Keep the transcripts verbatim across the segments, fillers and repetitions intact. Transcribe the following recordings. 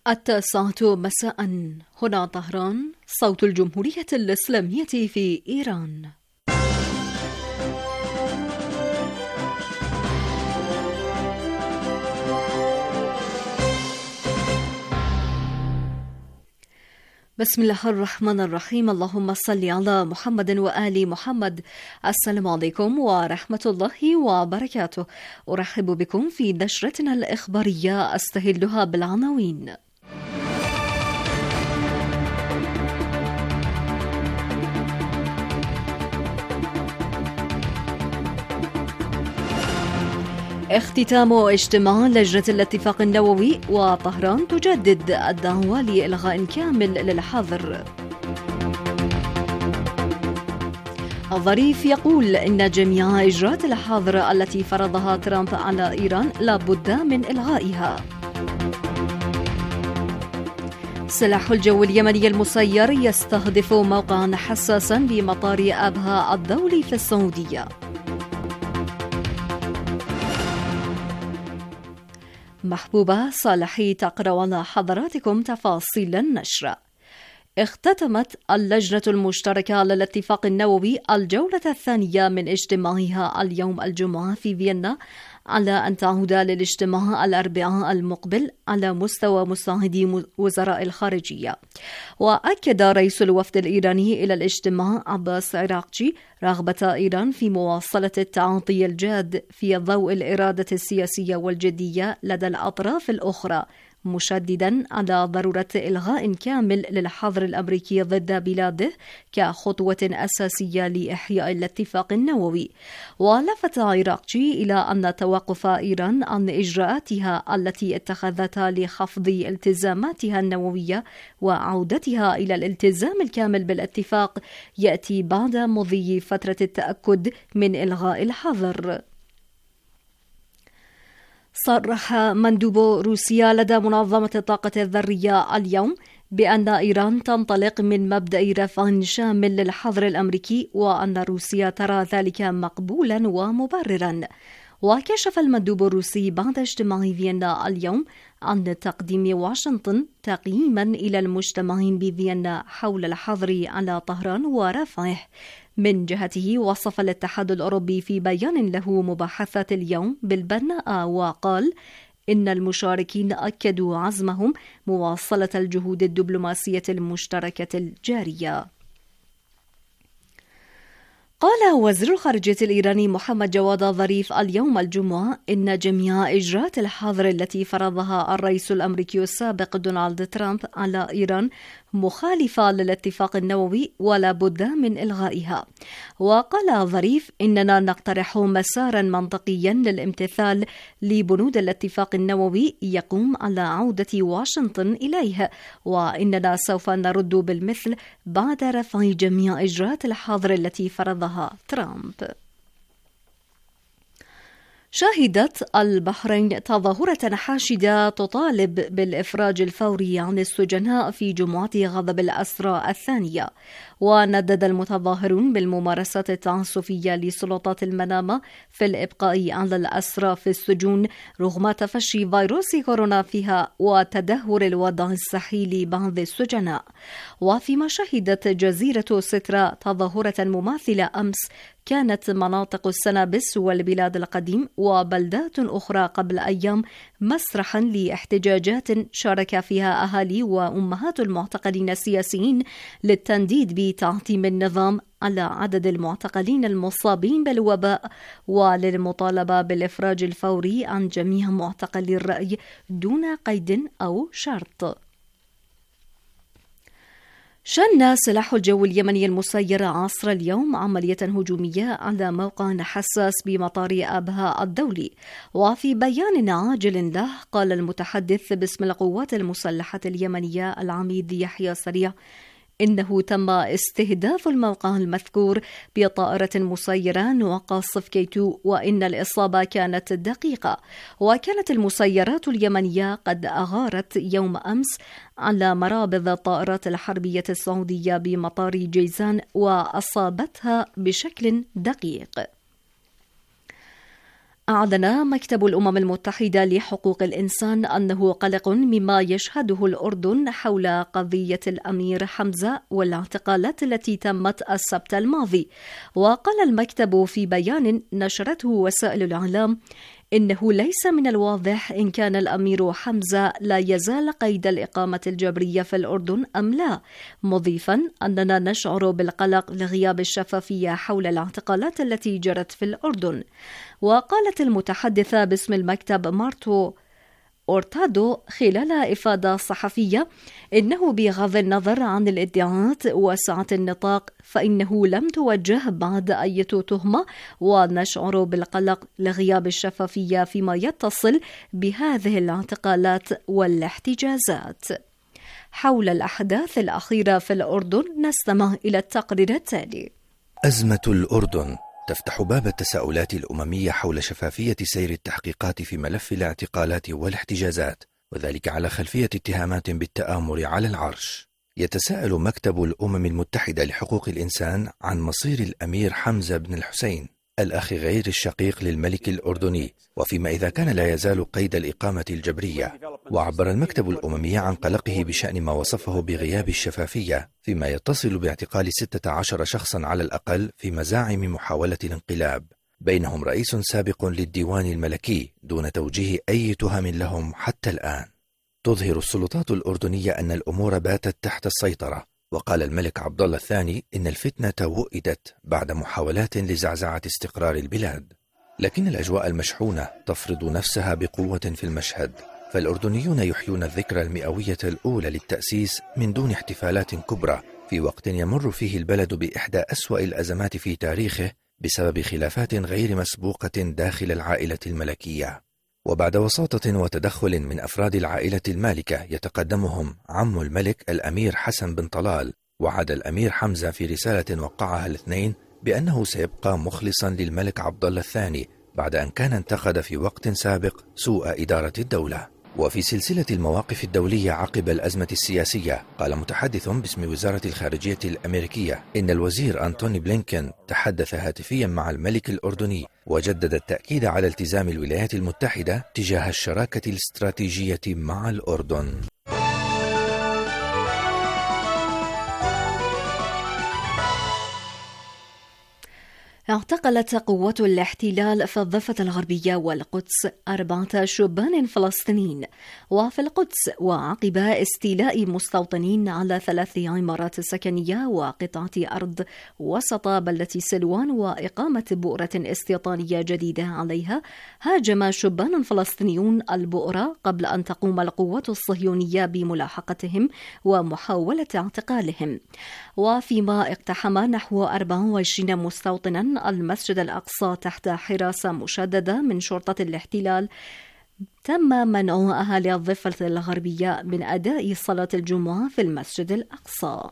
التاسعة مساء، هنا طهران، صوت الجمهورية الإسلامية في إيران. بسم الله الرحمن الرحيم. اللهم صل على محمد وآل محمد. السلام عليكم ورحمة الله وبركاته. أرحب بكم في نشرتنا الإخبارية أستهلها بالعناوين. اختتام اجتماع لجنة الاتفاق النووي، وطهران تجدد الدعوة لإلغاء كامل للحظر. الظريف يقول إن جميع إجراءات الحظر التي فرضها ترامب على إيران لا بد من إلغائها. سلاح الجو اليمني المسير يستهدف موقعا حساسا بمطار أبها الدولي في السعودية. محبوبة صالحي تقرأ على حضراتكم تفاصيل النشر. اختتمت اللجنة المشتركة للاتفاق النووي الجولة الثانية من اجتماعها اليوم الجمعة في فيينا، على أن تعود للاجتماع الأربعاء المقبل على مستوى مساعدي وزراء الخارجية. وأكد رئيس الوفد الإيراني إلى الاجتماع عباس عراقجي رغبة إيران في مواصلة التعاطي الجاد في ضوء الإرادة السياسية والجدية لدى الأطراف الأخرى، مشددا على ضرورة إلغاء كامل للحظر الأمريكي ضد بلاده كخطوة أساسية لإحياء الاتفاق النووي. ولفت عراقجي إلى أن توقف إيران عن إجراءاتها التي اتخذتها لخفض التزاماتها النووية وعودتها إلى الالتزام الكامل بالاتفاق يأتي بعد مضي فترة التأكد من إلغاء الحظر. صرح مندوب روسيا لدى منظمة الطاقة الذرية اليوم بأن إيران تنطلق من مبدأ رفع شامل للحظر الأمريكي، وأن روسيا ترى ذلك مقبولا ومبررا. وكشف المندوب الروسي بعد اجتماع فيينا اليوم عن تقديم واشنطن تقييما إلى المجتمعين بفيينا حول الحظر على طهران ورفعه. من جهته وصف الاتحاد الأوروبي في بيان له مباحثات اليوم بالبناءة، وقال إن المشاركين أكدوا عزمهم مواصلة الجهود الدبلوماسية المشتركة الجارية. قال وزير الخارجية الإيراني محمد جواد ظريف اليوم الجمعة إن جميع إجراءات الحظر التي فرضها الرئيس الأمريكي السابق دونالد ترامب على إيران مخالفة للاتفاق النووي ولا بد من إلغائها. وقال ظريف إننا نقترح مسارا منطقيا للامتثال لبنود الاتفاق النووي يقوم على عودة واشنطن إليه، وإننا سوف نرد بالمثل بعد رفع جميع إجراءات الحظر التي فرضها ترامب. شهدت البحرين تظاهرة حاشدة تطالب بالإفراج الفوري عن السجناء في جمعة غضب الأسرى الثانية. وندد المتظاهرون بالممارسات التعسفية لسلطات المنامة في الإبقاء على الأسرى في السجون رغم تفشي فيروس كورونا فيها وتدهور الوضع الصحي لبعض السجناء. وفيما شهدت جزيرة سترا تظاهرة مماثلة أمس، كانت مناطق السنابس والبلاد القديم وبلدات أخرى قبل أيام مسرحا لاحتجاجات شارك فيها أهالي وأمهات المعتقلين السياسيين للتنديد بتعتيم النظام على عدد المعتقلين المصابين بالوباء، وللمطالبة بالإفراج الفوري عن جميع معتقلي الرأي دون قيد أو شرط. شن سلاح الجو اليمني المسير عصر اليوم عملية هجومية على موقع حساس بمطار أبها الدولي. وفي بيان عاجل له قال المتحدث باسم القوات المسلحة اليمنية العميد يحيى سريع إنه تم استهداف الموقع المذكور بطائرة مسيرة نوع قاصف كي اثنين، وإن الإصابة كانت دقيقة. وكانت المسيرات اليمنية قد أغارت يوم أمس على مرابض الطائرات الحربية السعودية بمطار جيزان وأصابتها بشكل دقيق. أعلن مكتب الأمم المتحدة لحقوق الإنسان أنه قلق مما يشهده الأردن حول قضية الأمير حمزة والاعتقالات التي تمت السبت الماضي. وقال المكتب في بيان نشرته وسائل الإعلام إنه ليس من الواضح إن كان الأمير حمزة لا يزال قيد الإقامة الجبرية في الأردن أم لا، مضيفا أننا نشعر بالقلق لغياب الشفافية حول الاعتقالات التي جرت في الأردن. وقالت المتحدثة باسم المكتب مارتو أورتادو خلال إفادة صحفية إنه بغض النظر عن الادعاءات واسعة النطاق فإنه لم توجه بعد أي تهمة، ونشعر بالقلق لغياب الشفافية فيما يتصل بهذه الاعتقالات والاحتجازات. حول الأحداث الأخيرة في الأردن نستمع إلى التقرير التالي. أزمة الأردن تفتح باب التساؤلات الأممية حول شفافية سير التحقيقات في ملف الاعتقالات والاحتجازات، وذلك على خلفية اتهامات بالتآمر على العرش. يتساءل مكتب الأمم المتحدة لحقوق الإنسان عن مصير الأمير حمزة بن الحسين الأخ غير الشقيق للملك الأردني، وفيما إذا كان لا يزال قيد الإقامة الجبرية. وعبر المكتب الأممي عن قلقه بشأن ما وصفه بغياب الشفافية فيما يتصل باعتقال ستة عشر شخصا على الأقل في مزاعم محاولة الانقلاب، بينهم رئيس سابق للديوان الملكي دون توجيه أي تهم لهم حتى الآن. تظهر السلطات الأردنية أن الأمور باتت تحت السيطرة، وقال الملك عبد الله الثاني إن الفتنة وئدت بعد محاولات لزعزعة استقرار البلاد. لكن الأجواء المشحونة تفرض نفسها بقوة في المشهد، فالأردنيون يحيون الذكرى المئوية الأولى للتأسيس من دون احتفالات كبرى، في وقت يمر فيه البلد بإحدى أسوأ الأزمات في تاريخه بسبب خلافات غير مسبوقة داخل العائلة الملكية. وبعد وساطة وتدخل من أفراد العائلة المالكة يتقدمهم عم الملك الأمير حسن بن طلال، وعد الأمير حمزة في رسالة وقعها الاثنين بأنه سيبقى مخلصا للملك عبد الله الثاني بعد أن كان انتقد في وقت سابق سوء إدارة الدولة. وفي سلسلة المواقف الدولية عقب الأزمة السياسية، قال متحدث باسم وزارة الخارجية الأمريكية إن الوزير أنتوني بلينكن تحدث هاتفيا مع الملك الأردني وجدد التأكيد على التزام الولايات المتحدة تجاه الشراكة الاستراتيجية مع الأردن. اعتقلت قوات الاحتلال في الضفة الغربية والقدس أربعة شبان فلسطينيين. وفي القدس وعقب استيلاء مستوطنين على ثلاث عمارات سكنية وقطعة أرض وسط بلدة سلوان وإقامة بؤرة استيطانية جديدة عليها، هاجم شبان فلسطينيون البؤرة قبل أن تقوم القوات الصهيونية بملاحقتهم ومحاولة اعتقالهم. وفيما اقتحم نحو أربعة وعشرين مستوطنا المسجد الأقصى تحت حراسة مشددة من شرطة الاحتلال، تم منع أهالي الضفة الغربية من أداء صلاة الجمعة في المسجد الأقصى.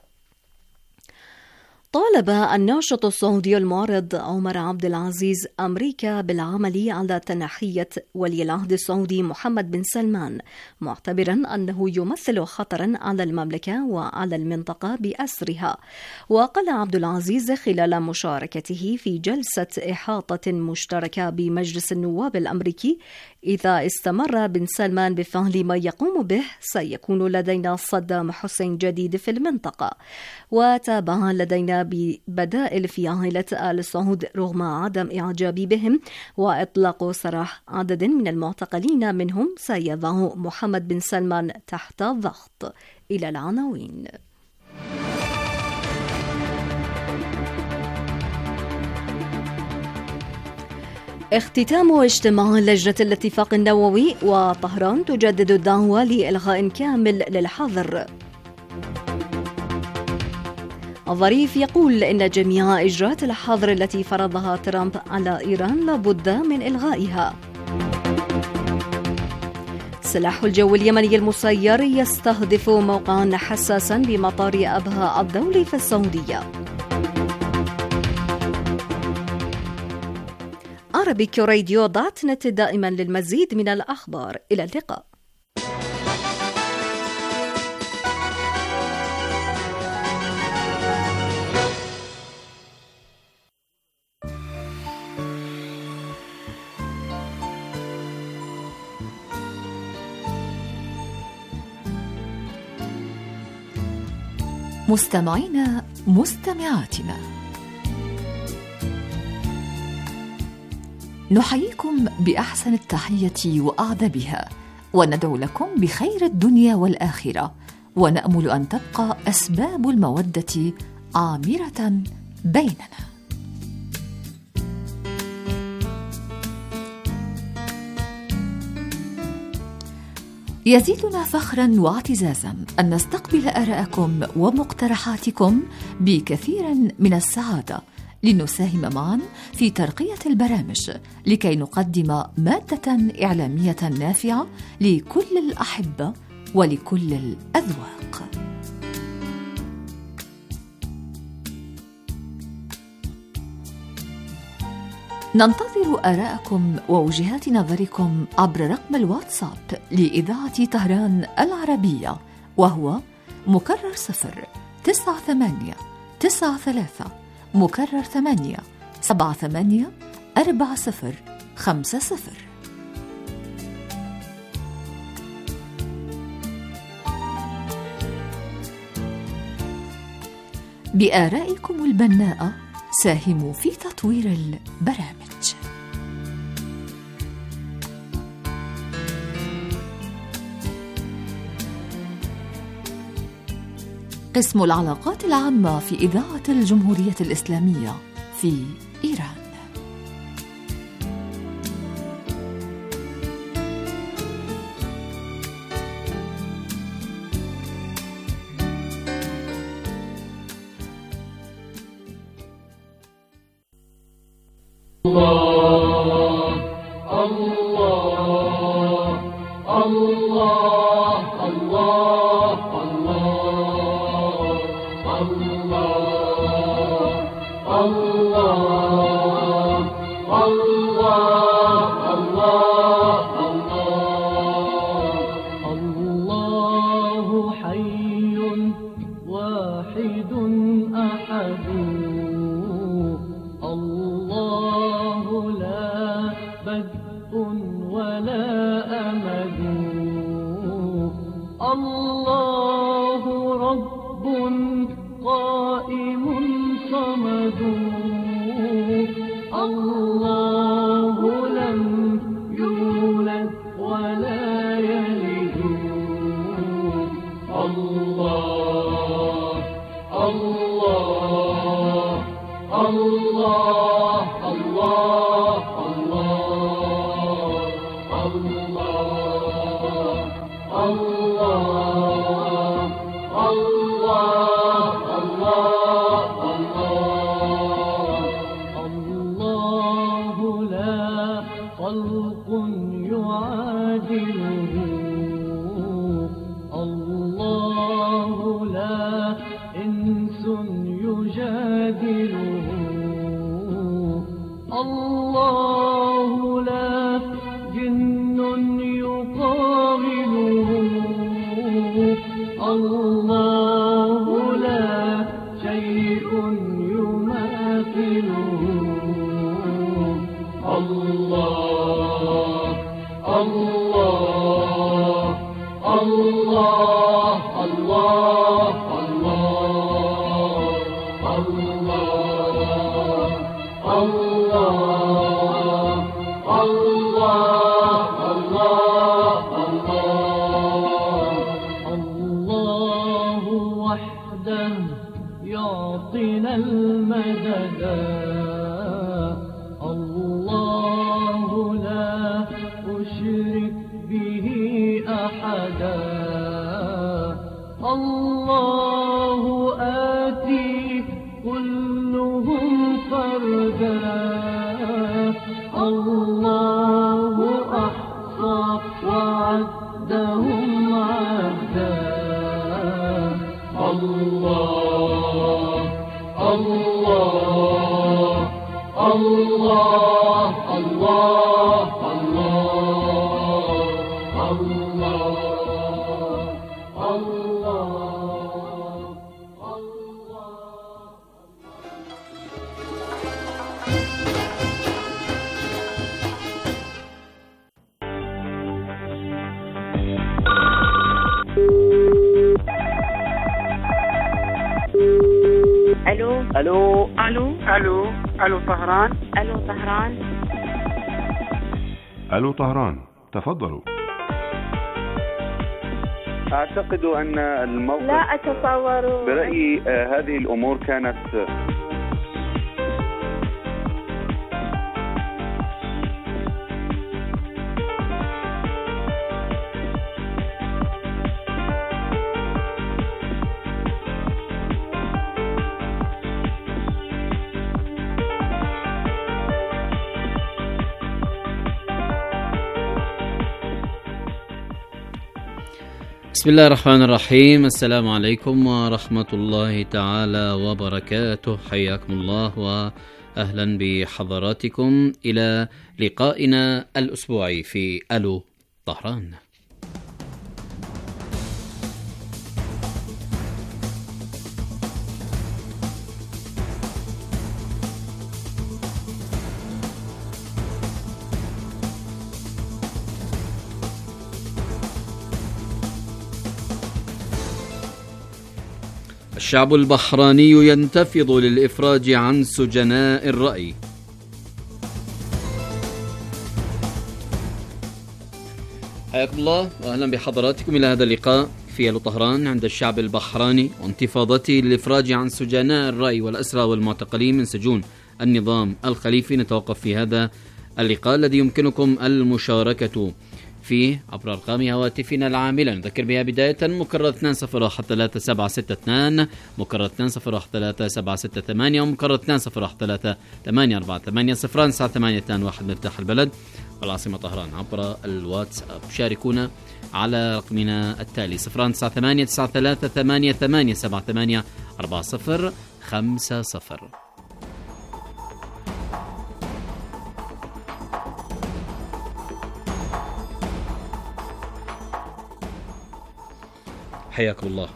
طالب الناشط السعودي المعارض عمر عبد العزيز أمريكا بالعمل على تنحية ولي العهد السعودي محمد بن سلمان، معتبرا أنه يمثل خطرا على المملكة وعلى المنطقة بأسرها. وقال عبد العزيز خلال مشاركته في جلسة إحاطة مشتركة بمجلس النواب الأمريكي: إذا استمر بن سلمان بفعل ما يقوم به سيكون لدينا صدام حسين جديد في المنطقة. وتابع لدينا ببدائل في عائلة آل سعود رغم عدم إعجابي بهم، وإطلاق سراح عدد من المعتقلين منهم سيضع محمد بن سلمان تحت ضغط. إلى العناوين. اختتام اجتماع لجنة الاتفاق النووي، وطهران تجدد الدعوة لإلغاء كامل للحظر. الظريف يقول إن جميع إجراءات الحظر التي فرضها ترامب على إيران لابد من إلغائها. سلاح الجو اليمني المسير يستهدف موقعا حساسا بمطار أبها الدولي في السعودية. عربيك راديو دوت نت دائما للمزيد من الأخبار. إلى اللقاء. مستمعينا مستمعاتنا، نحييكم بأحسن التحية وأعذبها، وندعو لكم بخير الدنيا والآخرة، ونأمل أن تبقى أسباب المودة عامرة بيننا. يزيدنا فخرا واعتزازا أن نستقبل آراءكم ومقترحاتكم بكثير من السعادة، لنساهم معا في ترقية البرامج لكي نقدم مادة إعلامية نافعة لكل الأحبة ولكل الأذواق. ننتظر آراءكم ووجهات نظركم عبر رقم الواتساب لإذاعة طهران العربية، وهو مكرر صفر تسعة ثمانية تسعة ثلاثة مكرر ثمانية سبعة ثمانية أربعة صفر خمسة صفر. بآرائكم البناءة ساهموا في تطوير البرامج. قسم العلاقات العامة في إذاعة الجمهورية الإسلامية في إيران. الله الله الله الله الله حي واحد أحد، الله لا بدء ولا أمد، الله رب قائم صمد، الله لم يولد ولا يلد، الله الله الله الله خلق يعادله، الله لا إنس يجادله، الله لا جن يقابله، الله لا شيء يماثله، الله الله الله الله الله وحده يعطينا المدد، الله لا أشرك به أحدا، الله آتي كلهم فردا، الله أحصى وعدهم عدا، الله الله الله الله الو الو الو الو طهران. الو طهران. الو طهران، تفضلوا. اعتقد ان الموقف لا اتصور. برأيي آه هذه الامور كانت بسم الله الرحمن الرحيم. السلام عليكم ورحمة الله تعالى وبركاته. حياكم الله وأهلا بحضراتكم إلى لقائنا الأسبوعي في ألو طهران. الشعب البحراني ينتفض للإفراج عن سجناء الرأي. حياكم الله وأهلا بحضراتكم إلى هذا اللقاء في ألو طهران عند الشعب البحراني وانتفاضته للإفراج عن سجناء الرأي والأسرى والمعتقلين من سجون النظام الخليفي. نتوقف في هذا اللقاء الذي يمكنكم المشاركة فيه عبر أرقام هواتفنا العاملة. نذكر بها بداية مكرر اثنين صفر واحد ثلاثة سبعة ستة اثنين، مكرر اثنين صفر واحد ثلاثة سبعة ستة ثمانية، ومكرر اثنين صفر واحد ثلاثة ثمانية أربعة ثمانية صفر تسعة ثمانية اثنين واحد مفتاح البلد والعاصمة طهران عبر الواتساب. شاركونا على رقمنا التالي صفر تسعة ثمانية تسعة ثلاثة ثمانية ثمانية سبعة ثمانية أربعة صفر خمسة صفر. حياكم الله.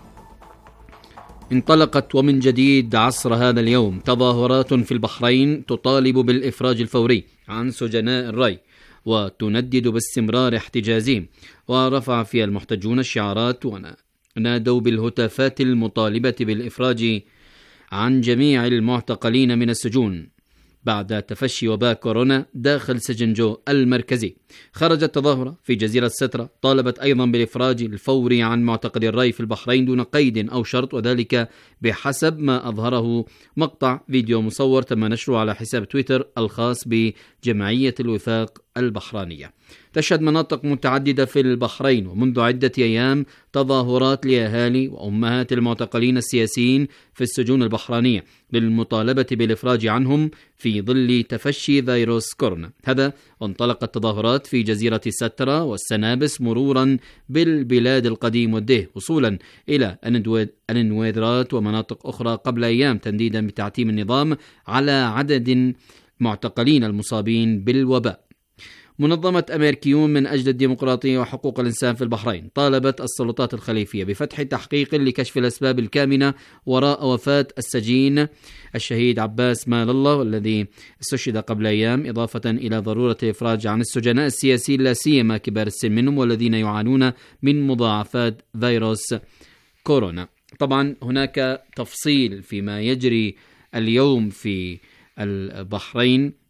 انطلقت ومن جديد عصر هذا اليوم تظاهرات في البحرين تطالب بالإفراج الفوري عن سجناء الرأي وتندد باستمرار احتجازهم، ورفع فيها المحتجون الشعارات ونادوا بالهتافات المطالبة بالإفراج عن جميع المعتقلين من السجون بعد تفشي وباء كورونا داخل سجن جو المركزي. خرجت تظاهرة في جزيرة سترة طالبت أيضا بالإفراج الفوري عن معتقلي الرأي في البحرين دون قيد أو شرط، وذلك بحسب ما أظهره مقطع فيديو مصور تم نشره على حساب تويتر الخاص بجمعية الوفاق البحرانية. تشهد مناطق متعددة في البحرين ومنذ عدة أيام تظاهرات لأهالي وأمهات المعتقلين السياسيين في السجون البحرانية للمطالبة بالإفراج عنهم في ظل تفشي فيروس كورونا. هذا وانطلقت تظاهرات في جزيرة سترة والسنابس مرورا بالبلاد القديم والديه وصولا إلى النويذرات ومناطق أخرى قبل أيام تنديدا بتعتيم النظام على عدد معتقلين المصابين بالوباء. منظمة أمريكيون من أجل الديمقراطية وحقوق الإنسان في البحرين طالبت السلطات الخليفية بفتح تحقيق لكشف الأسباب الكامنة وراء وفاة السجين الشهيد عباس مال الله والذي استشهد قبل أيام، إضافة إلى ضرورة الإفراج عن السجناء السياسيين لا سيما كبار السن منهم والذين يعانون من مضاعفات فيروس كورونا. طبعا هناك تفصيل فيما يجري اليوم في البحرين.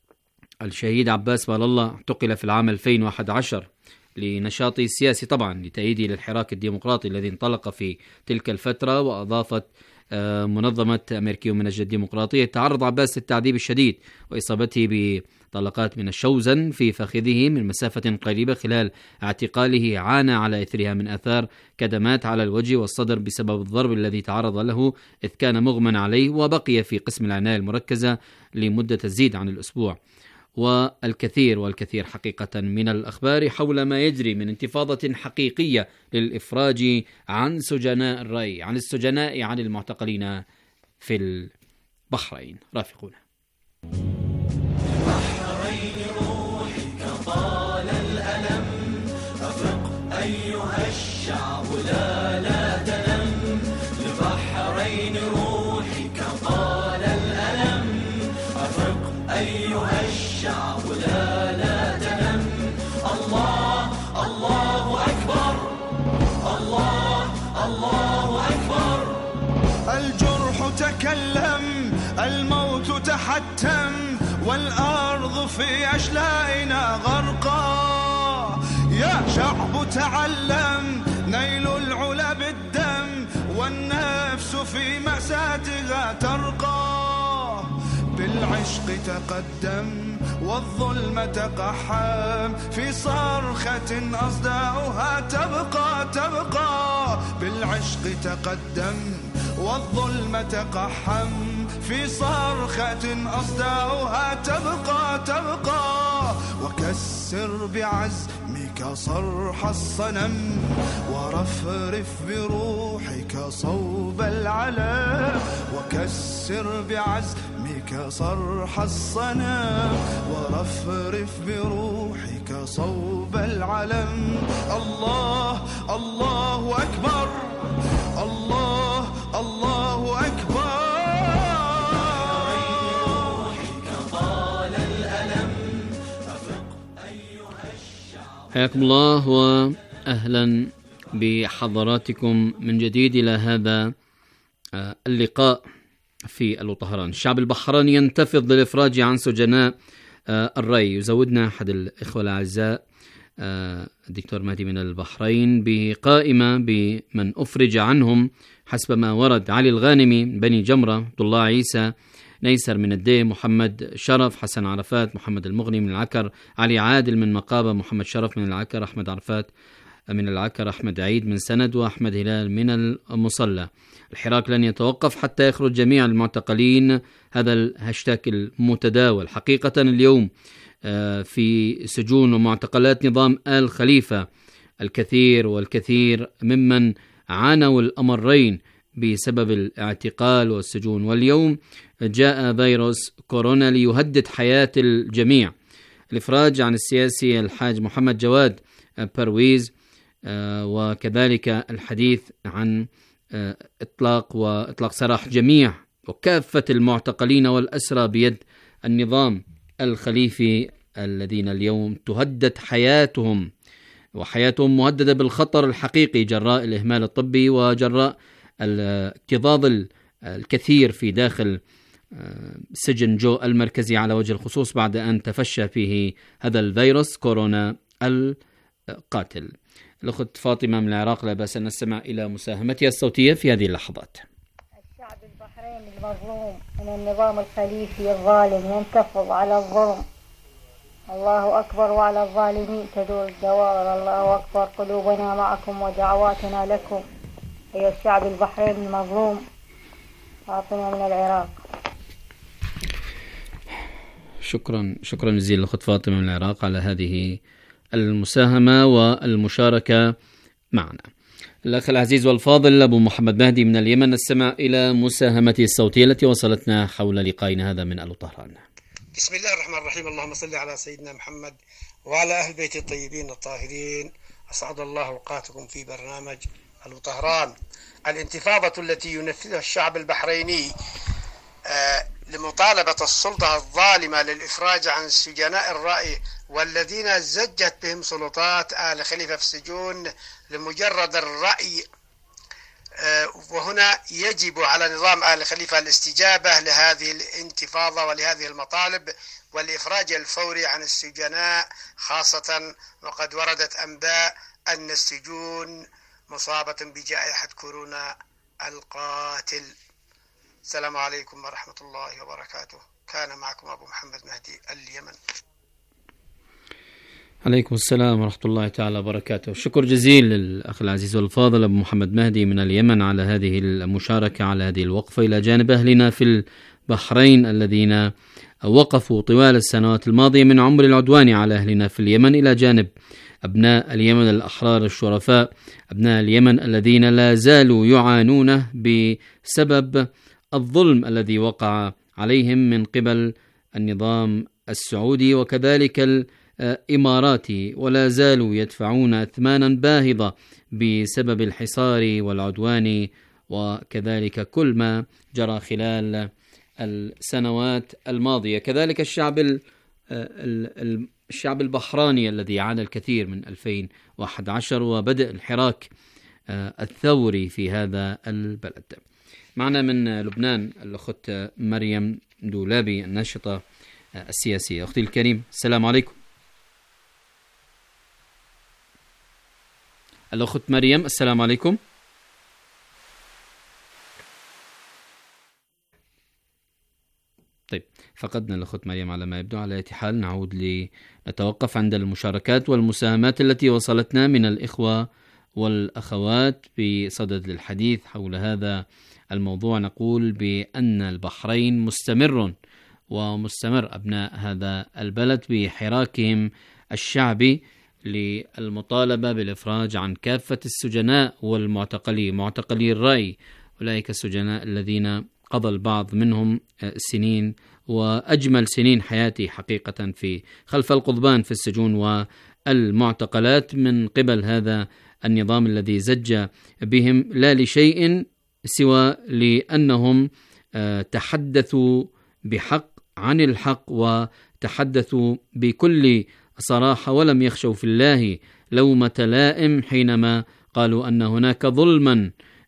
الشهيد عباس مال الله اعتقل في العام ألفين وأحد عشر لنشاطه السياسي طبعا لتأييده للحراك الديمقراطي الذي انطلق في تلك الفترة. وأضافت منظمة أمريكيون من أجل الديمقراطية تعرض عباس للتعذيب الشديد وإصابته بطلقات من الشوزن في فخذه من مسافة قريبة خلال اعتقاله. عانى على إثرها من آثار كدمات على الوجه والصدر بسبب الضرب الذي تعرض له إذ كان مغمى عليه، وبقي في قسم العناية المركزة لمدة تزيد عن الأسبوع. والكثير والكثير حقيقة من الأخبار حول ما يجري من انتفاضة حقيقية للإفراج عن سجناء الرأي، عن السجناء، عن المعتقلين في البحرين. رافقونا. بحرين روحك طال الألم، أفق أيها الشعب لا لا تنم. لبحرين روحك طال الألم، أفق أيها الشعب لا لا تنم. الله الله أكبر، الله الله أكبر. الجرح تكلم الموت تحتم والأرض في أشلائنا غرقا. يا شعب تعلم نيل العلا بالدم والنفس في مأساتها ترقى. بالعشق تقدم والظلم تقحم في صرخة أصداؤها تبقى تبقى. بالعشق تقدم والظلم تقحم في صرخة أصداؤها تبقى تبقى. وكسر بعزمك صرح الصنم ورفرف بروحك صوب العلا. وكسر بعزمك صرح الصنم ورفرف بروحك صوب العلم. الله الله أكبر الله الله أكبر. حياكم الله وأهلا بحضراتكم من جديد إلى هذا اللقاء في الطهران. الشعب البحريني ينتفض للإفراج عن سجناء الري. يزودنا أحد الإخوة الأعزاء الدكتور مهدي من البحرين بقائمة بمن أفرج عنهم حسب ما ورد: علي الغانمي بني جمرة، عبد الله عيسى، نيسر من الدي، محمد شرف، حسن عرفات، محمد المغني من العكر، علي عادل من مقابة، محمد شرف من العكر، أحمد عرفات من العكر، أحمد عيد من سند، وأحمد هلال من المصلى. الحراك لن يتوقف حتى يخرج جميع المعتقلين. هذا الهاشتاج المتداول. حقيقة اليوم في سجون ومعتقلات نظام آل خليفة الكثير والكثير ممن عانوا الأمرين بسبب الاعتقال والسجون، واليوم جاء فيروس كورونا ليهدد حياة الجميع. الإفراج عن السياسي الحاج محمد جواد برويز، وكذلك الحديث عن إطلاق وإطلاق سراح جميع وكافة المعتقلين والأسرى بيد النظام الخليفي الذين اليوم تهدد حياتهم، وحياتهم مهددة بالخطر الحقيقي جراء الإهمال الطبي وجراء الاكتظاظ الكثير في داخل سجن جو المركزي على وجه الخصوص بعد أن تفشى فيه هذا الفيروس كورونا القاتل. الأخت فاطمة من العراق، لا بأس أن نستمع إلى مساهمتها الصوتية في هذه اللحظات. الشعب البحريني المظلوم من النظام الخليفي الظالم ينتفض على الظلم. الله أكبر وعلى الظالمين تدور الدوائر. الله أكبر. قلوبنا معكم ودعواتنا لكم أيها الشعب البحريني المظلوم. فاطمة من العراق. شكرا شكرا جزيلا الأخت فاطمة من العراق على هذه المساهمة والمشاركة معنا. الأخ العزيز والفاضل أبو محمد مهدي من اليمن، نستمع إلى مساهمته الصوتية التي وصلتنا حول لقائنا هذا من ألو طهران. بسم الله الرحمن الرحيم. اللهم صل على سيدنا محمد وعلى أهل بيت الطيبين الطاهرين. أسعد الله أوقاتكم في برنامج ألو طهران. الانتفاضة التي ينفذها الشعب البحريني آه لمطالبة السلطة الظالمة للإفراج عن سجناء الرأي والذين زجت بهم سلطات آل خليفة في السجون لمجرد الرأي. وهنا يجب على نظام آل خليفة الاستجابة لهذه الانتفاضة ولهذه المطالب والإفراج الفوري عن السجناء، خاصة وقد وردت أنباء أن السجون مصابة بجائحة كورونا القاتل. السلام عليكم ورحمة الله وبركاته. كان معكم أبو محمد مهدي اليمن. عليكم السلام ورحمة الله تعالى وبركاته. شكر جزيل للأخ العزيز والفاضل أبو محمد مهدي من اليمن على هذه المشاركة، على هذه الوقفة إلى جانب أهلنا في البحرين الذين وقفوا طوال السنوات الماضية من عمر العدوان على أهلنا في اليمن، إلى جانب أبناء اليمن الأحرار الشرفاء، أبناء اليمن الذين لا زالوا يعانون بسبب الظلم الذي وقع عليهم من قبل النظام السعودي وكذلك الإماراتي، ولا زالوا يدفعون أثمانا باهظة بسبب الحصار والعدوان وكذلك كل ما جرى خلال السنوات الماضية. كذلك الشعب الشعب البحراني الذي عانى الكثير من ألفين وأحد عشر وبدأ الحراك الثوري في هذا البلد. معنا من لبنان الأخت مريم دولابي الناشطة السياسية. أختي الكريم السلام عليكم. الأخت مريم السلام عليكم. طيب فقدنا الأخت مريم على ما يبدو. على أي حال نعود لنتوقف عند المشاركات والمساهمات التي وصلتنا من الإخوة والأخوات بصدد الحديث حول هذا الموضوع. نقول بأن البحرين مستمر ومستمر أبناء هذا البلد بحراكهم الشعبي للمطالبة بالإفراج عن كافة السجناء والمعتقلين، معتقلي الرأي، أولئك السجناء الذين قضى البعض منهم سنين وأجمل سنين حياتي حقيقة في خلف القضبان في السجون والمعتقلات من قبل هذا النظام الذي زج بهم لا لشيء سوى لأنهم تحدثوا بحق عن الحق وتحدثوا بكل صراحة ولم يخشوا في الله لومة لائم حينما قالوا أن هناك ظلما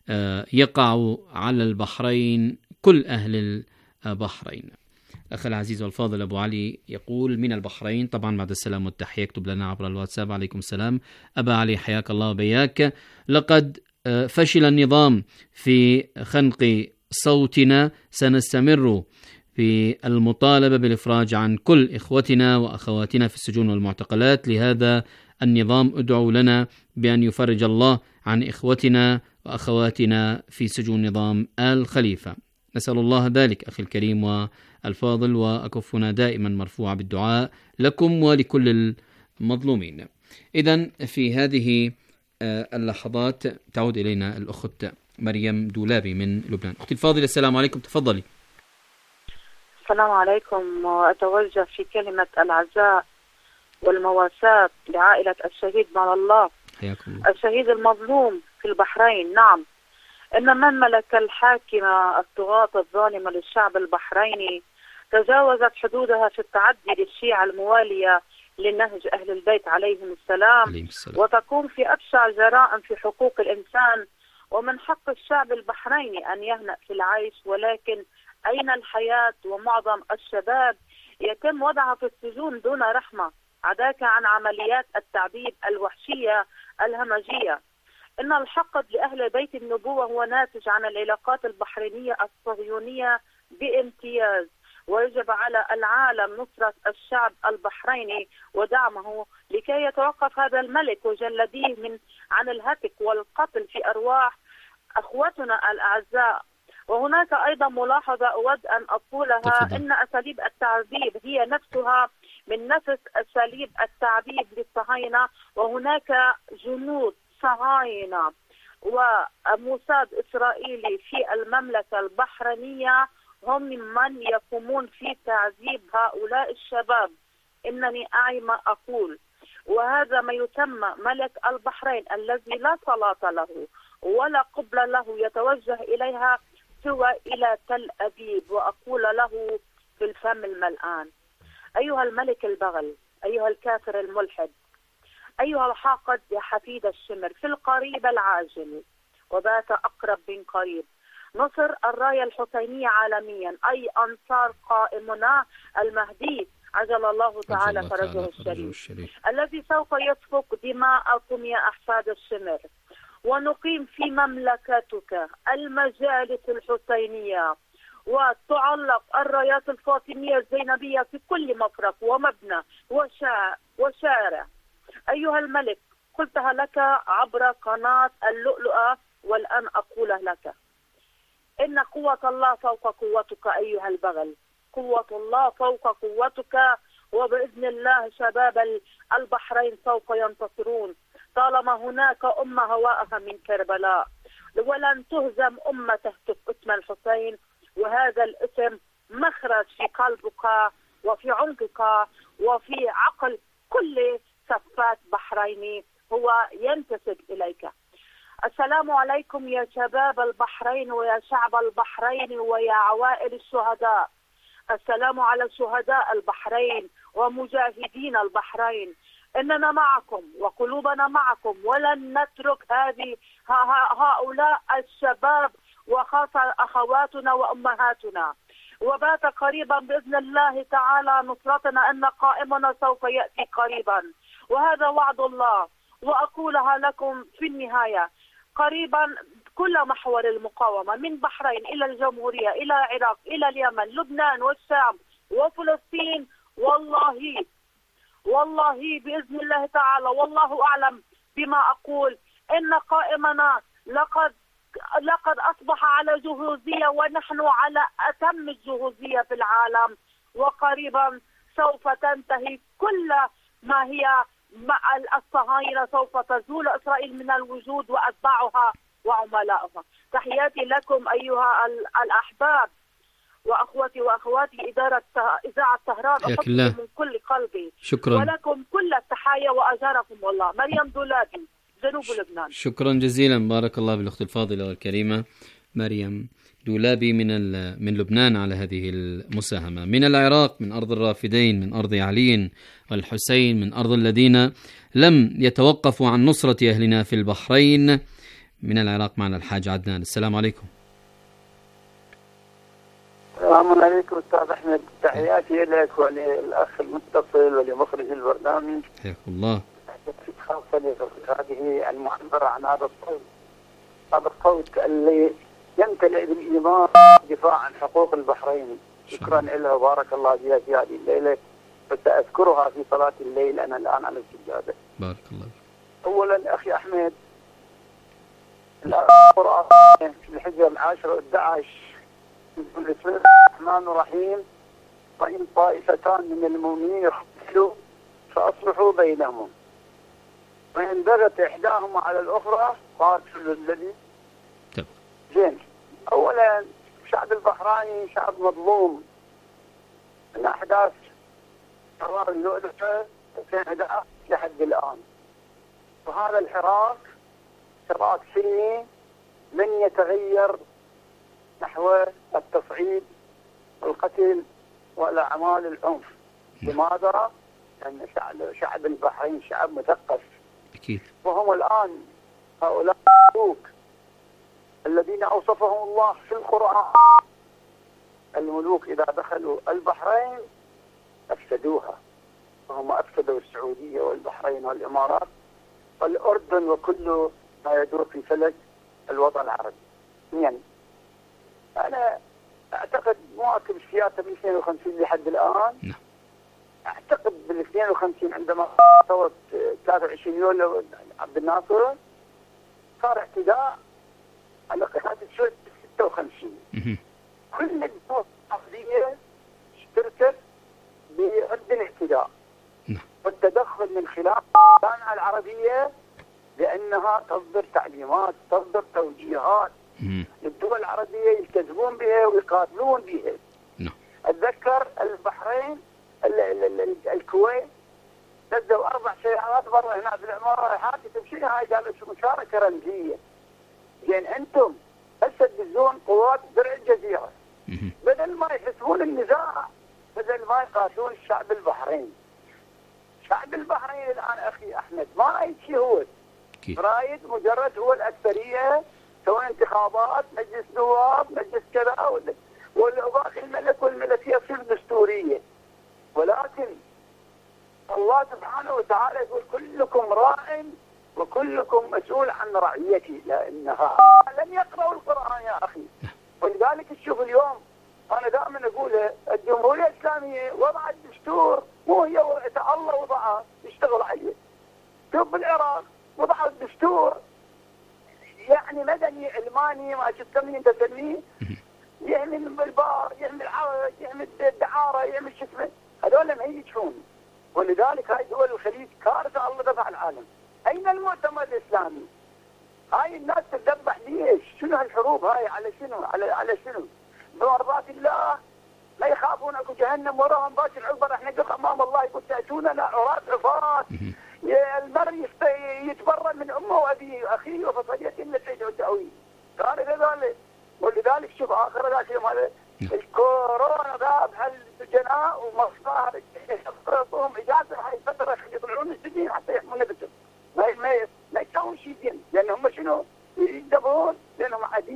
يقع على البحرين كل أهل البحرين. الأخ العزيز والفاضل أبو علي يقول من البحرين، طبعا بعد السلام والتحية يكتب لنا عبر الواتساب. عليكم السلام أبا علي حياك الله وبياك. لقد فشل النظام في خنق صوتنا، سنستمر في المطالبة بالإفراج عن كل إخوتنا وأخواتنا في السجون والمعتقلات. لهذا النظام ادعوا لنا بأن يفرج الله عن إخوتنا وأخواتنا في سجون نظام آل خليفة. نسأل الله ذلك أخي الكريم والفاضل، وأكفنا دائما مرفوعة بالدعاء لكم ولكل المظلومين. إذن في هذه اللحظات تعود إلينا الأخت مريم دولابي من لبنان. أختي الفاضلة السلام عليكم، تفضلي. السلام عليكم، وأتوجه في كلمة العزاء والمواساة لعائلة الشهيد من الله، حياكم الله. الشهيد المظلوم في البحرين. نعم، إن من ملك الحاكمة الطغاة الظالمة للشعب البحريني تجاوزت حدودها في التعدي للشيعة الموالية لنهج أهل البيت عليهم السلام، وتقوم في أبشع جرائم في حقوق الإنسان. ومن حق الشعب البحريني أن يهنأ في العيش، ولكن أين الحياة؟ ومعظم الشباب يتم وضعها في السجون دون رحمة، عداك عن عمليات التعذيب الوحشية الهمجية. إن الحقد لأهل بيت النبوة هو ناتج عن العلاقات البحرينية الصهيونية بامتياز، ويجب على العالم نصرة الشعب البحريني ودعمه لكي يتوقف هذا الملك وجلديه من عن الهتك والقتل في أرواح أخوتنا الأعزاء. وهناك أيضا ملاحظة أود أن أقولها، تفضل. إن أساليب التعذيب هي نفسها من نفس أساليب التعذيب للصهاينة، وهناك جنود صهاينة وموساد إسرائيلي في المملكة البحرينية هم من يقومون في تعذيب هؤلاء الشباب. إنني أعي ما أقول، وهذا ما يسمى ملك البحرين الذي لا صلاة له ولا قبل له يتوجه إليها سوى إلى تل أبيب، وأقول له في الفم الملآن: أيها الملك البغل، أيها الكافر الملحد، أيها الحاقد يا حفيد الشمر، في القريب العاجل وبات أقرب من قريب نصر الراية الحسينية عالميا، أي أنصار قائمنا المهدي عجل الله تعالى فرجه الشريف، الذي سوف يسفك دماءكم يا أحفاد الشمر، ونقيم في مملكتك المجالس الحسينية، وتعلق الرايات الفاطمية الزينبية في كل مفرق ومبنى وشا وشارع. أيها الملك، قلتها لك عبر قناة اللؤلؤة، والآن أقولها لك: إن قوة الله فوق قوتك أيها البغل، قوة الله فوق قوتك، وبإذن الله شباب البحرين سوف ينتصرون طالما هناك أمة هواءها من كربلاء، ولن تهزم أمة تهتف اسم الحسين، وهذا الاسم مخرج في قلبك وفي عنقك وفي عقل كل سفاك بحريني هو ينتسب إليك. السلام عليكم يا شباب البحرين ويا شعب البحرين ويا عوائل الشهداء. السلام على شهداء البحرين ومجاهدين البحرين. إننا معكم وقلوبنا معكم، ولن نترك هذه هؤلاء الشباب وخاصة أخواتنا وأمهاتنا. وبات قريبا بإذن الله تعالى نصرتنا، أن قائمنا سوف يأتي قريبا، وهذا وعد الله. وأقولها لكم في النهاية، قريبا كل محور المقاومة من بحرين إلى الجمهورية إلى العراق إلى اليمن لبنان والشام وفلسطين، والله والله بإذن الله تعالى والله أعلم بما أقول، إن قائمنا لقد لقد أصبح على جهوزية، ونحن على أتم الجهوزية في العالم. وقريبا سوف تنتهي كل ما هي مع الصهاينة، سوف تزول إسرائيل من الوجود وأتباعها وعملائها. تحياتي لكم أيها الأحباب وأخوتي وأخواتي إدارة إذاعة طهران، أحبكم من كل قلبي. شكرا. ولكم كل التحايا وأجاركم الله. مريم دولابي، جنوب لبنان. شكرا جزيلا، بارك الله بالأخت الفاضلة والكريمة مريم دولابي من من لبنان على هذه المساهمة. من العراق، من أرض الرافدين، من أرض علي والحسين، من أرض الذين لم يتوقفوا عن نصرة أهلنا في البحرين. من العراق معنا الحاج عدنان. السلام عليكم. السلام عليكم أستاذ أحمد، تحياتي لك وللأخ المتصل ولمخرج البرنامج. حياكم الله. خاصة هذه المعبرة عن هذا الصوت، هذا الصوت اللي يمتلئ بالإيمان دفاع عن حقوق البحرين. شكرا لها وبارك الله فيها في هذه الليلة، وسأذكرها في صلاة الليل أنا الآن على السجادة. بارك الله. أولا أخي أحمد، القرآن في الحجر العاشر والدعش بسم الله الرحمن الرحيم: وإن طائفتان من المؤمنين اختلفوا فأصلحوا بينهم وإن بغت إحداهما على الأخرى قاتلوا الذي. زين، أولا الشعب البحريني شعب مظلوم من أحداث قرار اللؤلؤة في أحداث لحد الآن، وهذا الحراك حراك سلمي لن يتغير نحو التصعيد والقتل والأعمال العنف. لماذا؟ لأن شعب, شعب البحرين شعب مثقف أكيد، وهم الآن هؤلاء الملوك الذين أوصفهم الله في القرآن. الملوك إذا دخلوا البحرين أفسدوها، وهم أفسدوا السعودية والبحرين والإمارات والأردن وكل ما يدور في فلك الوطن العربي. يعني أنا أعتقد مواكب السياسة بال اثنين وخمسين لحد الآن. أعتقد بال اثنين وخمسين عندما صوت ثلاثة وعشرين يوليو عبد الناصر صار اعتداء على قناة السويس ستة وخمسين. كل الدول العربية اشتركت برد الاعتداء والتدخل من خلال الجامعة العربية، لأنها تصدر تعليمات، تصدر توجيهات للدول العربية يلتزمون بها ويقاتلون بها. أتذكر البحرين الكويت نزلوا أربع سيارات برا هنا في العمارة، حاطة تمشي هاي قالوا شو مشاركة رمزية. زين أنتم هسه تدزون قوات درع الجزيرة بدل ما يحسبون النزاع، بدل ما يقاتلون الشعب البحريني. شعب البحرين الآن أخي أحمد ما رايد شيء، هو رايد مجرد هو الأكثرية، سواء انتخابات مجلس نواب مجلس كذا والباقي الملك والملكية تصير دستورية. ولكن الله سبحانه وتعالى يقول كلكم راع وكلكم مسؤول عن رعيته، لأنها لم يقرأوا القرآن يا أخي. ولذلك تشوف اليوم أنا دائما أقول الجمهورية الإسلامية وضعت دستور، مو هي وضعتها، الله وضعها يشتغل عليه. شوف بالعراق وضعوا الدستور يعني مدني علماني ما تسميه انت تسميه، يعمل بالبار، يعمل عرض، يعمل دعاره، يعمل شو اسمه، هذول ما يجون. ولذلك هاي دول الخليج كارثه، الله دفع العالم. اين المؤتمر الاسلامي؟ هاي الناس تذبح ليش؟ شنو هالحروب هاي؟ على شنو؟ على على شنو؟ بمرضات الله لا يخافون اكو جهنم وراهم باش العبر. احنا نقف امام الله يقول تاتوننا عراة عفاة، المرء يتبرأ من امه وابيه واخيه وفصليته التي تدعوه. قال ذلك. ولذلك شوف اخر ذاك اليوم هذا الكورونا ذاب هالسجناء ومصاهر يعطوهم اجازه هاي الفتره يطلعون من السجن حتى يحمون نفسهم. ما ما ما يسوون شيء زين، لان هم شنو؟ يدبرون لانهم عديد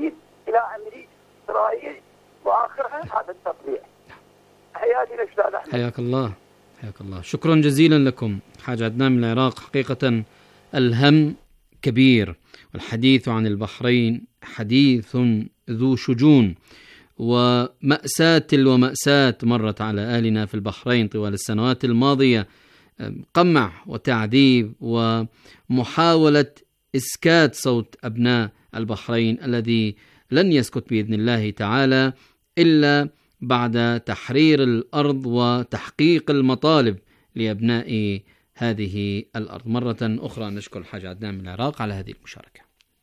إلى عملية إسرائيل وآخرها هذا التطبيع. حياتي الأستاذ أحمد. حياك الله حياك الله. شكرا جزيلا لكم حاج عدنان من العراق. حقيقة الهم كبير، والحديث عن البحرين حديث ذو شجون، ومأساة تلو مأساة مرت على أهلنا في البحرين طوال السنوات الماضية، قمع وتعذيب ومحاولة إسكات صوت أبناء البحرين الذي لن يسكت بإذن الله تعالى إلا بعد تحرير الأرض وتحقيق المطالب لأبناء هذه الأرض. مرة أخرى نشكر الحاج عدنان من العراق على هذه المشاركة.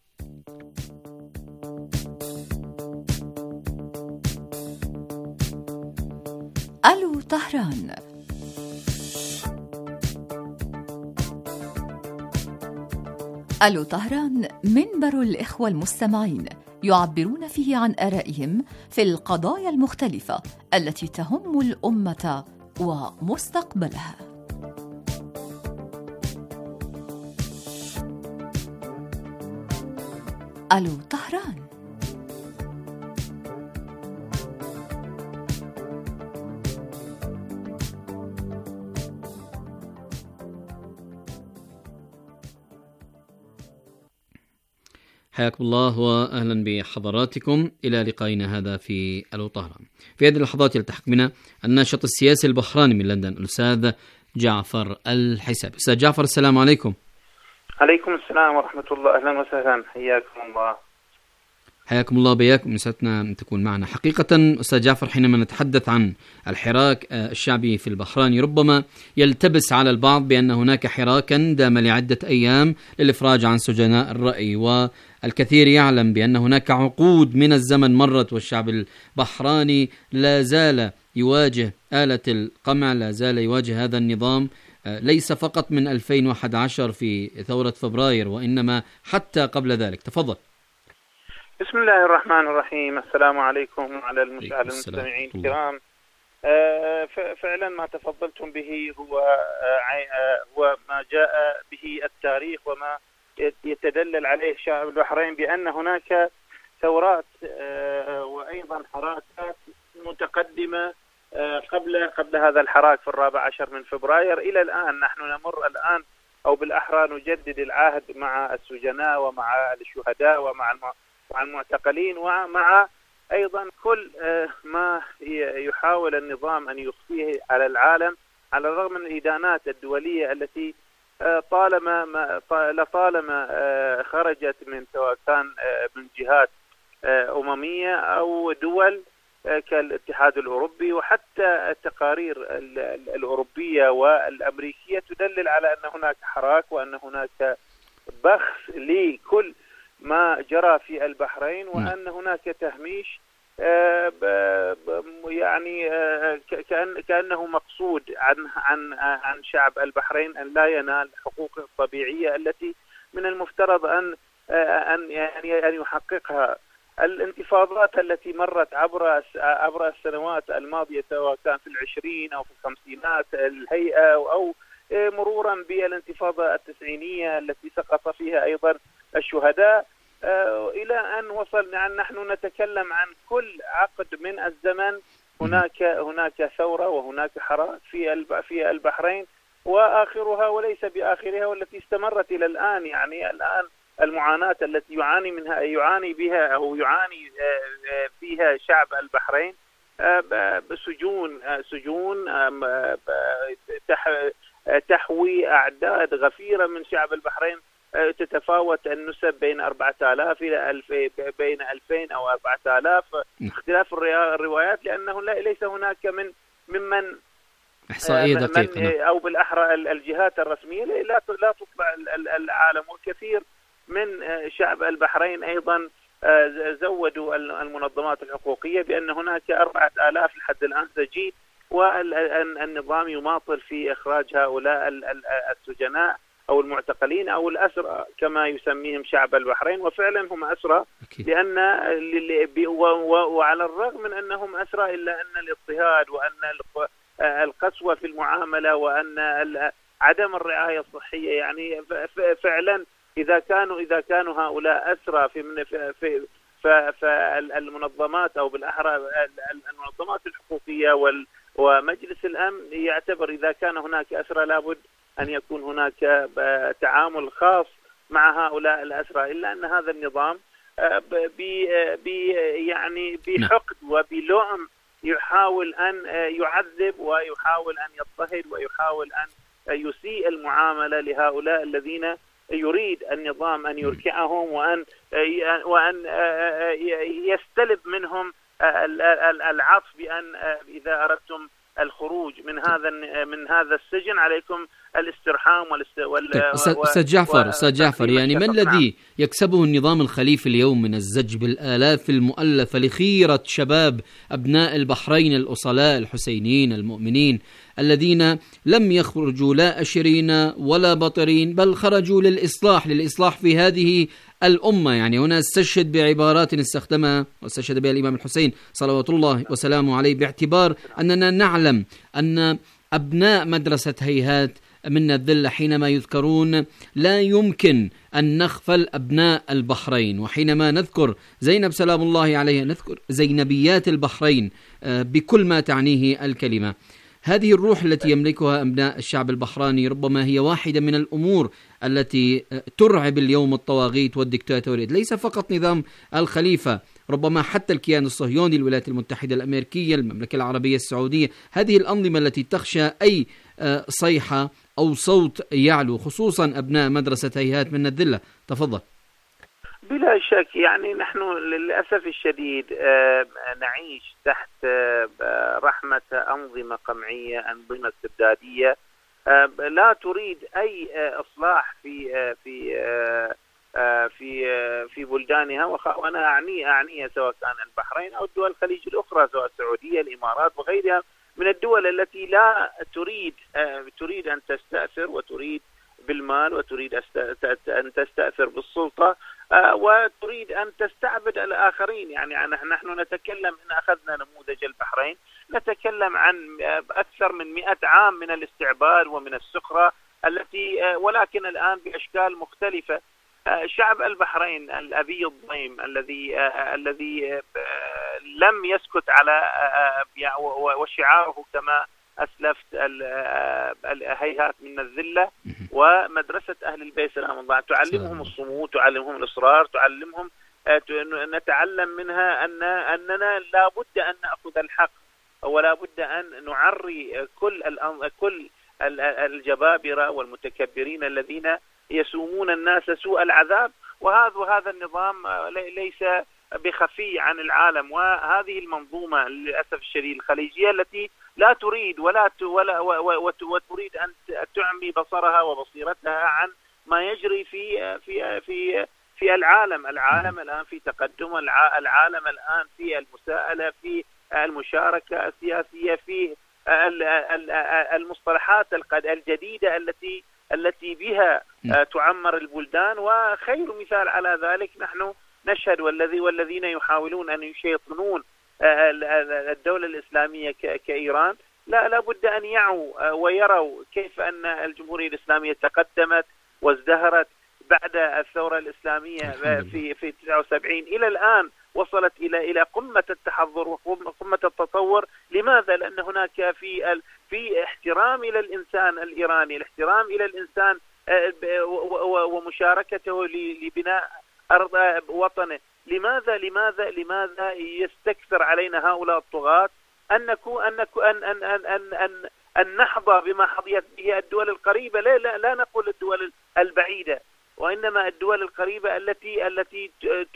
ألو طهران. ألو طهران منبر الإخوة المستمعين يعبرون فيه عن آرائهم في القضايا المختلفة التي تهم الأمة ومستقبلها. ألو طهران. حياكم الله وأهلا بحضراتكم إلى لقائنا هذا في ألو طهران. في هذه اللحظات يلتحق بنا الناشط السياسي البحراني من لندن الأستاذ جعفر الحسابي. أستاذ جعفر السلام عليكم. عليكم السلام ورحمة الله. أهلا وسهلا. حياكم الله. حياكم الله بياكم. نسعدنا أن تكون معنا. حقيقة أستاذ جعفر حينما نتحدث عن الحراك الشعبي في البحرين ربما يلتبس على البعض بأن هناك حراكا دام لعدة أيام للإفراج عن سجناء الرأي، والكثير يعلم بأن هناك عقود من الزمن مرت والشعب البحراني لا زال يواجه آلة القمع، لا زال يواجه هذا النظام ليس فقط من ألفين وأحد عشر في ثورة فبراير وإنما حتى قبل ذلك. تفضل. بسم الله الرحمن الرحيم. السلام عليكم وعلى المستمعين الكرام. فعلا ما تفضلتم به هو هو ما جاء به التاريخ وما يتدلل عليه شعب البحرين بأن هناك ثورات وأيضا حراكات متقدمة قبل قبل هذا الحراك في الرابع عشر من فبراير إلى الآن. نحن نمر الآن أو بالأحرى نجدد العهد مع السجناء ومع الشهداء ومع مع المعتقلين ومع أيضا كل ما يحاول النظام أن يخفيه على العالم، على الرغم من الإدانات الدولية التي طالما لطالما خرجت من سواء كان من جهات أممية أو دول كالاتحاد الأوروبي، وحتى التقارير الأوروبية والأمريكية تدلل على أن هناك حراك وأن هناك بخس لكل ما جرى في البحرين، وأن هناك تهميش يعني كأن كأنه مقصود عن عن عن شعب البحرين أن لا ينال حقوقه الطبيعية التي من المفترض أن أن يعني أن يحققها. الانتفاضات التي مرت عبر عبر السنوات الماضية سواء كان في العشرين أو في الخمسينات الهيئة أو مرورا بالانتفاضة التسعينية التي سقط فيها أيضا الشهداء إلى أن وصلنا نحن نتكلم عن كل عقد من الزمن هناك هناك ثورة وهناك حراك في في البحرين، وآخرها وليس بآخرها والتي استمرت إلى الآن. يعني الآن المعاناة التي يعاني منها يعاني بها أو يعاني فيها شعب البحرين بسجون سجون تحوي أعداد غفيرة من شعب البحرين تتفاوت النسب بين أربعة آلاف إلى ألف، بين ألفين أو أربعة آلاف، اختلاف الروايات، لأنه ليس هناك من ممن إحصائية دقيقة أو بالأحرى الجهات الرسمية لا لا تطلع العالم. وكثير من شعب البحرين أيضا زودوا المنظمات الحقوقية بأن هناك أربعة آلاف لحد الآن سجين، والنظام يماطل في إخراج هؤلاء السجناء أو المعتقلين أو الأسرى كما يسميهم شعب البحرين، وفعلا هم أسرى لأن وعلى الرغم من أنهم أسرى إلا أن الاضطهاد وأن القسوة في المعاملة وأن عدم الرعاية الصحية، يعني فعلا إذا كانوا إذا كانوا هؤلاء أسرى في في فالمنظمات أو بالأحرى المنظمات الحقوقية ومجلس الأمن يعتبر إذا كان هناك أسرى لابد أن يكون هناك تعامل خاص مع هؤلاء الأسرى، إلا أن هذا النظام ب يعني بحقد وبلؤم يحاول أن يعذب ويحاول أن يضطهد ويحاول أن يسيء المعاملة لهؤلاء الذين يريد النظام أن يركعهم وأن وأن يستلب منهم العطف بأن إذا أردتم الخروج من هذا من هذا السجن عليكم الاسترحام وال أستاذ جعفر أستاذ جعفر يعني ما الذي يكسبه النظام الخليفي اليوم من الزج بالآلاف المؤلفة لخيرة شباب أبناء البحرين الأصلاء الحسينيين المؤمنين الذين لم يخرجوا لا أشرين ولا بطرين، بل خرجوا للإصلاح للإصلاح في هذه الأمة؟ يعني هنا استشهد بعبارات استخدمها واستشهد بها الإمام الحسين صلوات الله وسلامه عليه، باعتبار أننا نعلم أن أبناء مدرسة هيهات من الذلة حينما يذكرون لا يمكن أن نغفل أبناء البحرين، وحينما نذكر زينب سلام الله عليها نذكر زينبيات البحرين بكل ما تعنيه الكلمة. هذه الروح التي يملكها أبناء الشعب البحراني ربما هي واحدة من الأمور التي ترعب اليوم الطواغيت والدكتاتوريات، ليس فقط نظام الخليفة، ربما حتى الكيان الصهيوني، الولايات المتحدة الأمريكية، المملكة العربية السعودية، هذه الأنظمة التي تخشى أي صيحة أو صوت يعلو، خصوصا أبناء مدرسة هيهات من الذلة. تفضل. بلا شك يعني نحن للأسف الشديد نعيش تحت رحمة أنظمة قمعية، أنظمة استبدادية لا تريد أي إصلاح في في في في بلدانها، وأنا أعني أعني سواء كان البحرين أو الدول الخليج الأخرى، سواء السعودية، الإمارات وغيرها من الدول التي لا تريد تريد أن تستأثر وتريد بالمال وتريد أن تستأثر بالسلطة وتريد أن تستعبد الآخرين. يعني نحن نتكلم، إن أخذنا نموذج البحرين، نتكلم عن أكثر من مئة عام من الاستعباد ومن السخرة التي ولكن الآن بأشكال مختلفة. شعب البحرين الأبي الضيم الذي الذي لم يسكت على وشعاره كما أسلفت هيهات من الذلة ومدرسة أهل البيت سلام الله تعلمهم الصمود، تعلمهم الإصرار، تعلمهم نتعلم منها أن أننا لا بد أن نأخذ الحق ولا بد أن نعري كل كل الجبابرة والمتكبرين الذين يسومون الناس سوء العذاب. وهذا وهذا النظام ليس بخفي عن العالم، وهذه المنظومة للأسف الشديد الخليجية التي لا تريد ولا ولا وتريد أن تعمي بصرها وبصيرتها عن ما يجري في في في في العالم. العالم الآن في تقدم، العالم الآن في المساءلة، في المشاركة السياسية، في المصطلحات الجديدة التي التي بها تعمر البلدان. وخير مثال على ذلك نحن نشهد والذي والذين يحاولون أن يشيطنون الدولة الإسلامية كإيران لا لابد أن يعوا ويروا كيف أن الجمهورية الإسلامية تقدمت وازدهرت بعد الثورة الإسلامية في في تسعة وسبعين إلى الآن، وصلت إلى إلى قمة التحضر وقمة التطور. لماذا؟ لأن هناك في في احترام إلى الإنسان الإيراني، الاحترام إلى الإنسان ومشاركته لبناء أرض وطنه. لماذا لماذا لماذا يستكثر علينا هؤلاء الطغاة أن نكون أن أن أن أن أن, أن نحظى بما حظيت به الدول القريبة؟ لا لا لا نقول الدول البعيدة، وإنما الدول القريبة التي التي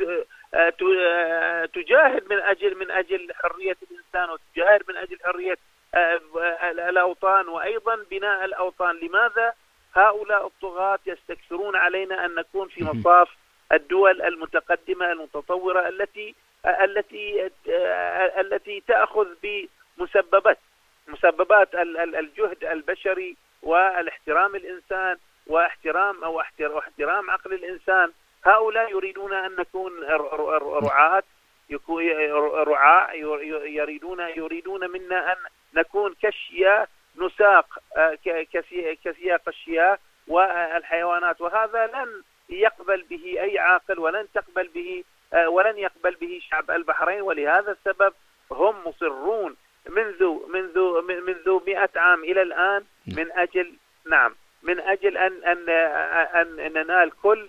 تجاهد من أجل من أجل حرية الإنسان وتجاهد من أجل حرية الأوطان وأيضا بناء الأوطان. لماذا هؤلاء الطغاة يستكثرون علينا أن نكون في مصاف الدول المتقدمة المتطورة التي التي التي تأخذ بمسببات مسببات الجهد البشري والاحترام الإنسان واحترام أو احترام عقل الإنسان؟ هؤلاء يريدون أن نكون رعاة رعاة يريدون يريدون منا أن نكون كشياء نساق كسياق الشياء والحيوانات، وهذا لن يقبل به أي عاقل ولن تقبل به ولن يقبل به شعب البحرين. ولهذا السبب هم مصرون منذ منذ منذ مئة عام إلى الآن من أجل نعم من أجل أن أن أن ننال كل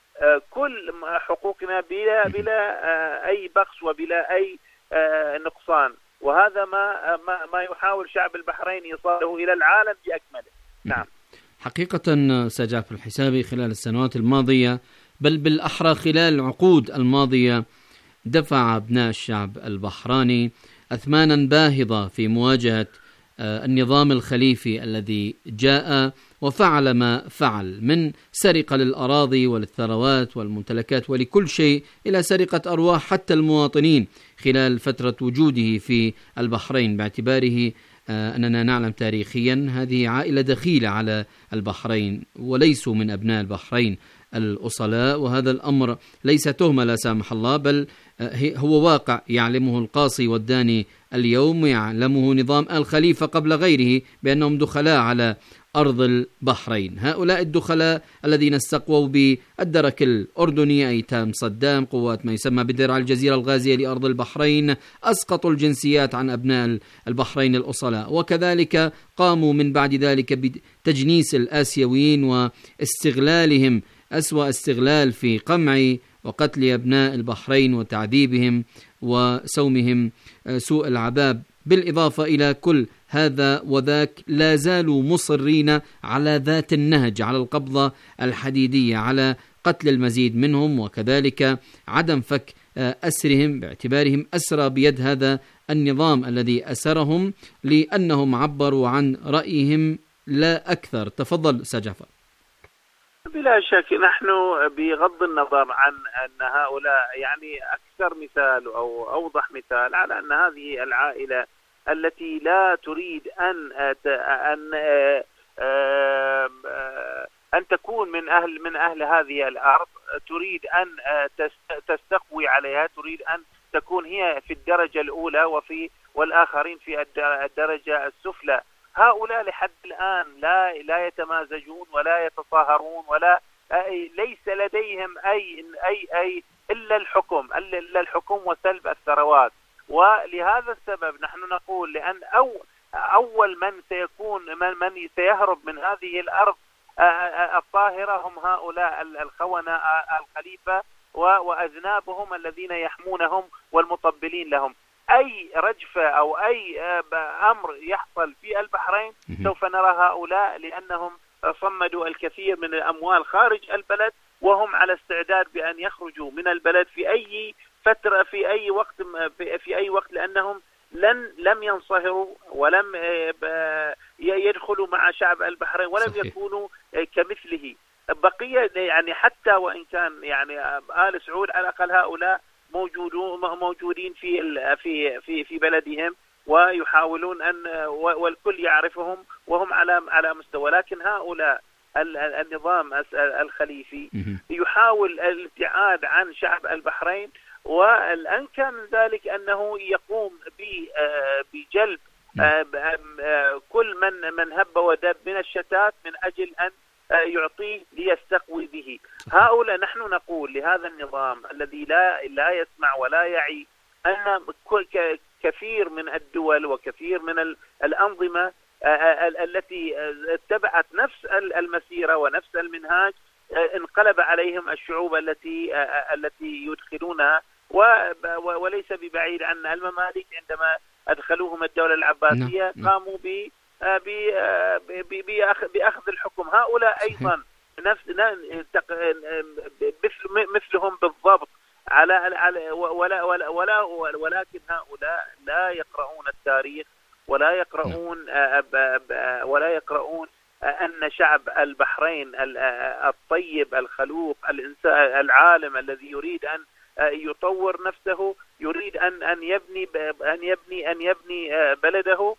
كل حقوقنا بلا بلا أي بخس وبلا أي نقصان. وهذا ما ما ما يحاول شعب البحرين إيصاله إلى العالم بأكمله. نعم. حقيقة أستاذ جعفر الحسابي، خلال السنوات الماضية بل بالأحرى خلال العقود الماضية دفع أبناء الشعب البحراني أثمانا باهظة في مواجهة النظام الخليفي الذي جاء وفعل ما فعل من سرقة للأراضي وللثروات والممتلكات ولكل شيء، إلى سرقة أرواح حتى المواطنين خلال فترة وجوده في البحرين، باعتباره أننا نعلم تاريخيا هذه عائلة دخيلة على البحرين وليسوا من أبناء البحرين الأصلاء. وهذا الأمر ليس تهمة لا سامح الله، بل هو واقع يعلمه القاصي والداني اليوم، يعلمه نظام الخليفة قبل غيره بأنهم دخلاء على أرض البحرين. هؤلاء الدخلاء الذين استقووا بالدرك الأردني أيتام صدام، قوات ما يسمى بدرع الجزيرة الغازية لأرض البحرين، أسقطوا الجنسيات عن أبناء البحرين الأصلاء، وكذلك قاموا من بعد ذلك بتجنيس الآسيويين واستغلالهم أسوأ استغلال في قمع وقتل أبناء البحرين وتعذيبهم وسومهم سوء العذاب. بالإضافة إلى كل هذا وذاك لا زالوا مصرين على ذات النهج، على القبضة الحديدية، على قتل المزيد منهم، وكذلك عدم فك أسرهم باعتبارهم أسرى بيد هذا النظام الذي أسرهم لأنهم عبروا عن رأيهم لا أكثر. تفضل أستاذ جعفر. بلا شك نحن بغض النظر عن أن هؤلاء يعني أكثر مثال أو أوضح مثال على أن هذه العائلة التي لا تريد أن أن أن تكون من أهل من أهل هذه الأرض، تريد أن تستقوي عليها، تريد أن تكون هي في الدرجة الأولى وفي والآخرين في الدرجة السفلى. هؤلاء لحد الآن لا لا يتمازجون ولا يتصاهرون ولا أي ليس لديهم أي أي أي إلا الحكم إلا الحكم وسلب الثروات. ولهذا السبب نحن نقول لأن أو أول من سيكون من من سيهرب من هذه الأرض الطاهرة هم هؤلاء الخونة الخليفة وأذنابهم الذين يحمونهم والمطبلين لهم. أي رجفة أو أي أمر يحصل في البحرين سوف نرى هؤلاء، لأنهم صمدوا الكثير من الأموال خارج البلد وهم على استعداد بأن يخرجوا من البلد في أي فترة في أي وقت في أي وقت، لأنهم لن لم ينصهروا ولم يدخلوا مع شعب البحرين ولم صحيح. يكونوا كمثله بقية، يعني حتى وإن كان يعني آل سعود على الأقل هؤلاء موجودون موجودين في في في في بلدهم ويحاولون أن والكل يعرفهم وهم على على مستوى. لكن هؤلاء النظام الخليفي يحاول الابتعاد عن شعب البحرين، والأنكى من ذلك أنه يقوم بجلب كل من من هب ودب من الشتات من أجل أن يعطيه ليستقوي به. هؤلاء نحن نقول لهذا النظام الذي لا لا يسمع ولا يعي أن كثير من الدول وكثير من الأنظمة التي اتبعت نفس المسيرة ونفس المنهاج انقلب عليهم الشعوب التي التي يدخلونها. وليس ببعيد عن الممالك عندما أدخلوهم الدولة العباسية قاموا ب بأخذ الحكم. هؤلاء أيضا نفس مثلهم بالضبط على على ولا ولا ولا ولكن هؤلاء لا يقرؤون التاريخ ولا يقرؤون ولا يقرؤون أن شعب البحرين الطيب الخلوق الإنسان العالم الذي يريد أن يطور نفسه، يريد أن أن يبني أن يبني أن يبني بلده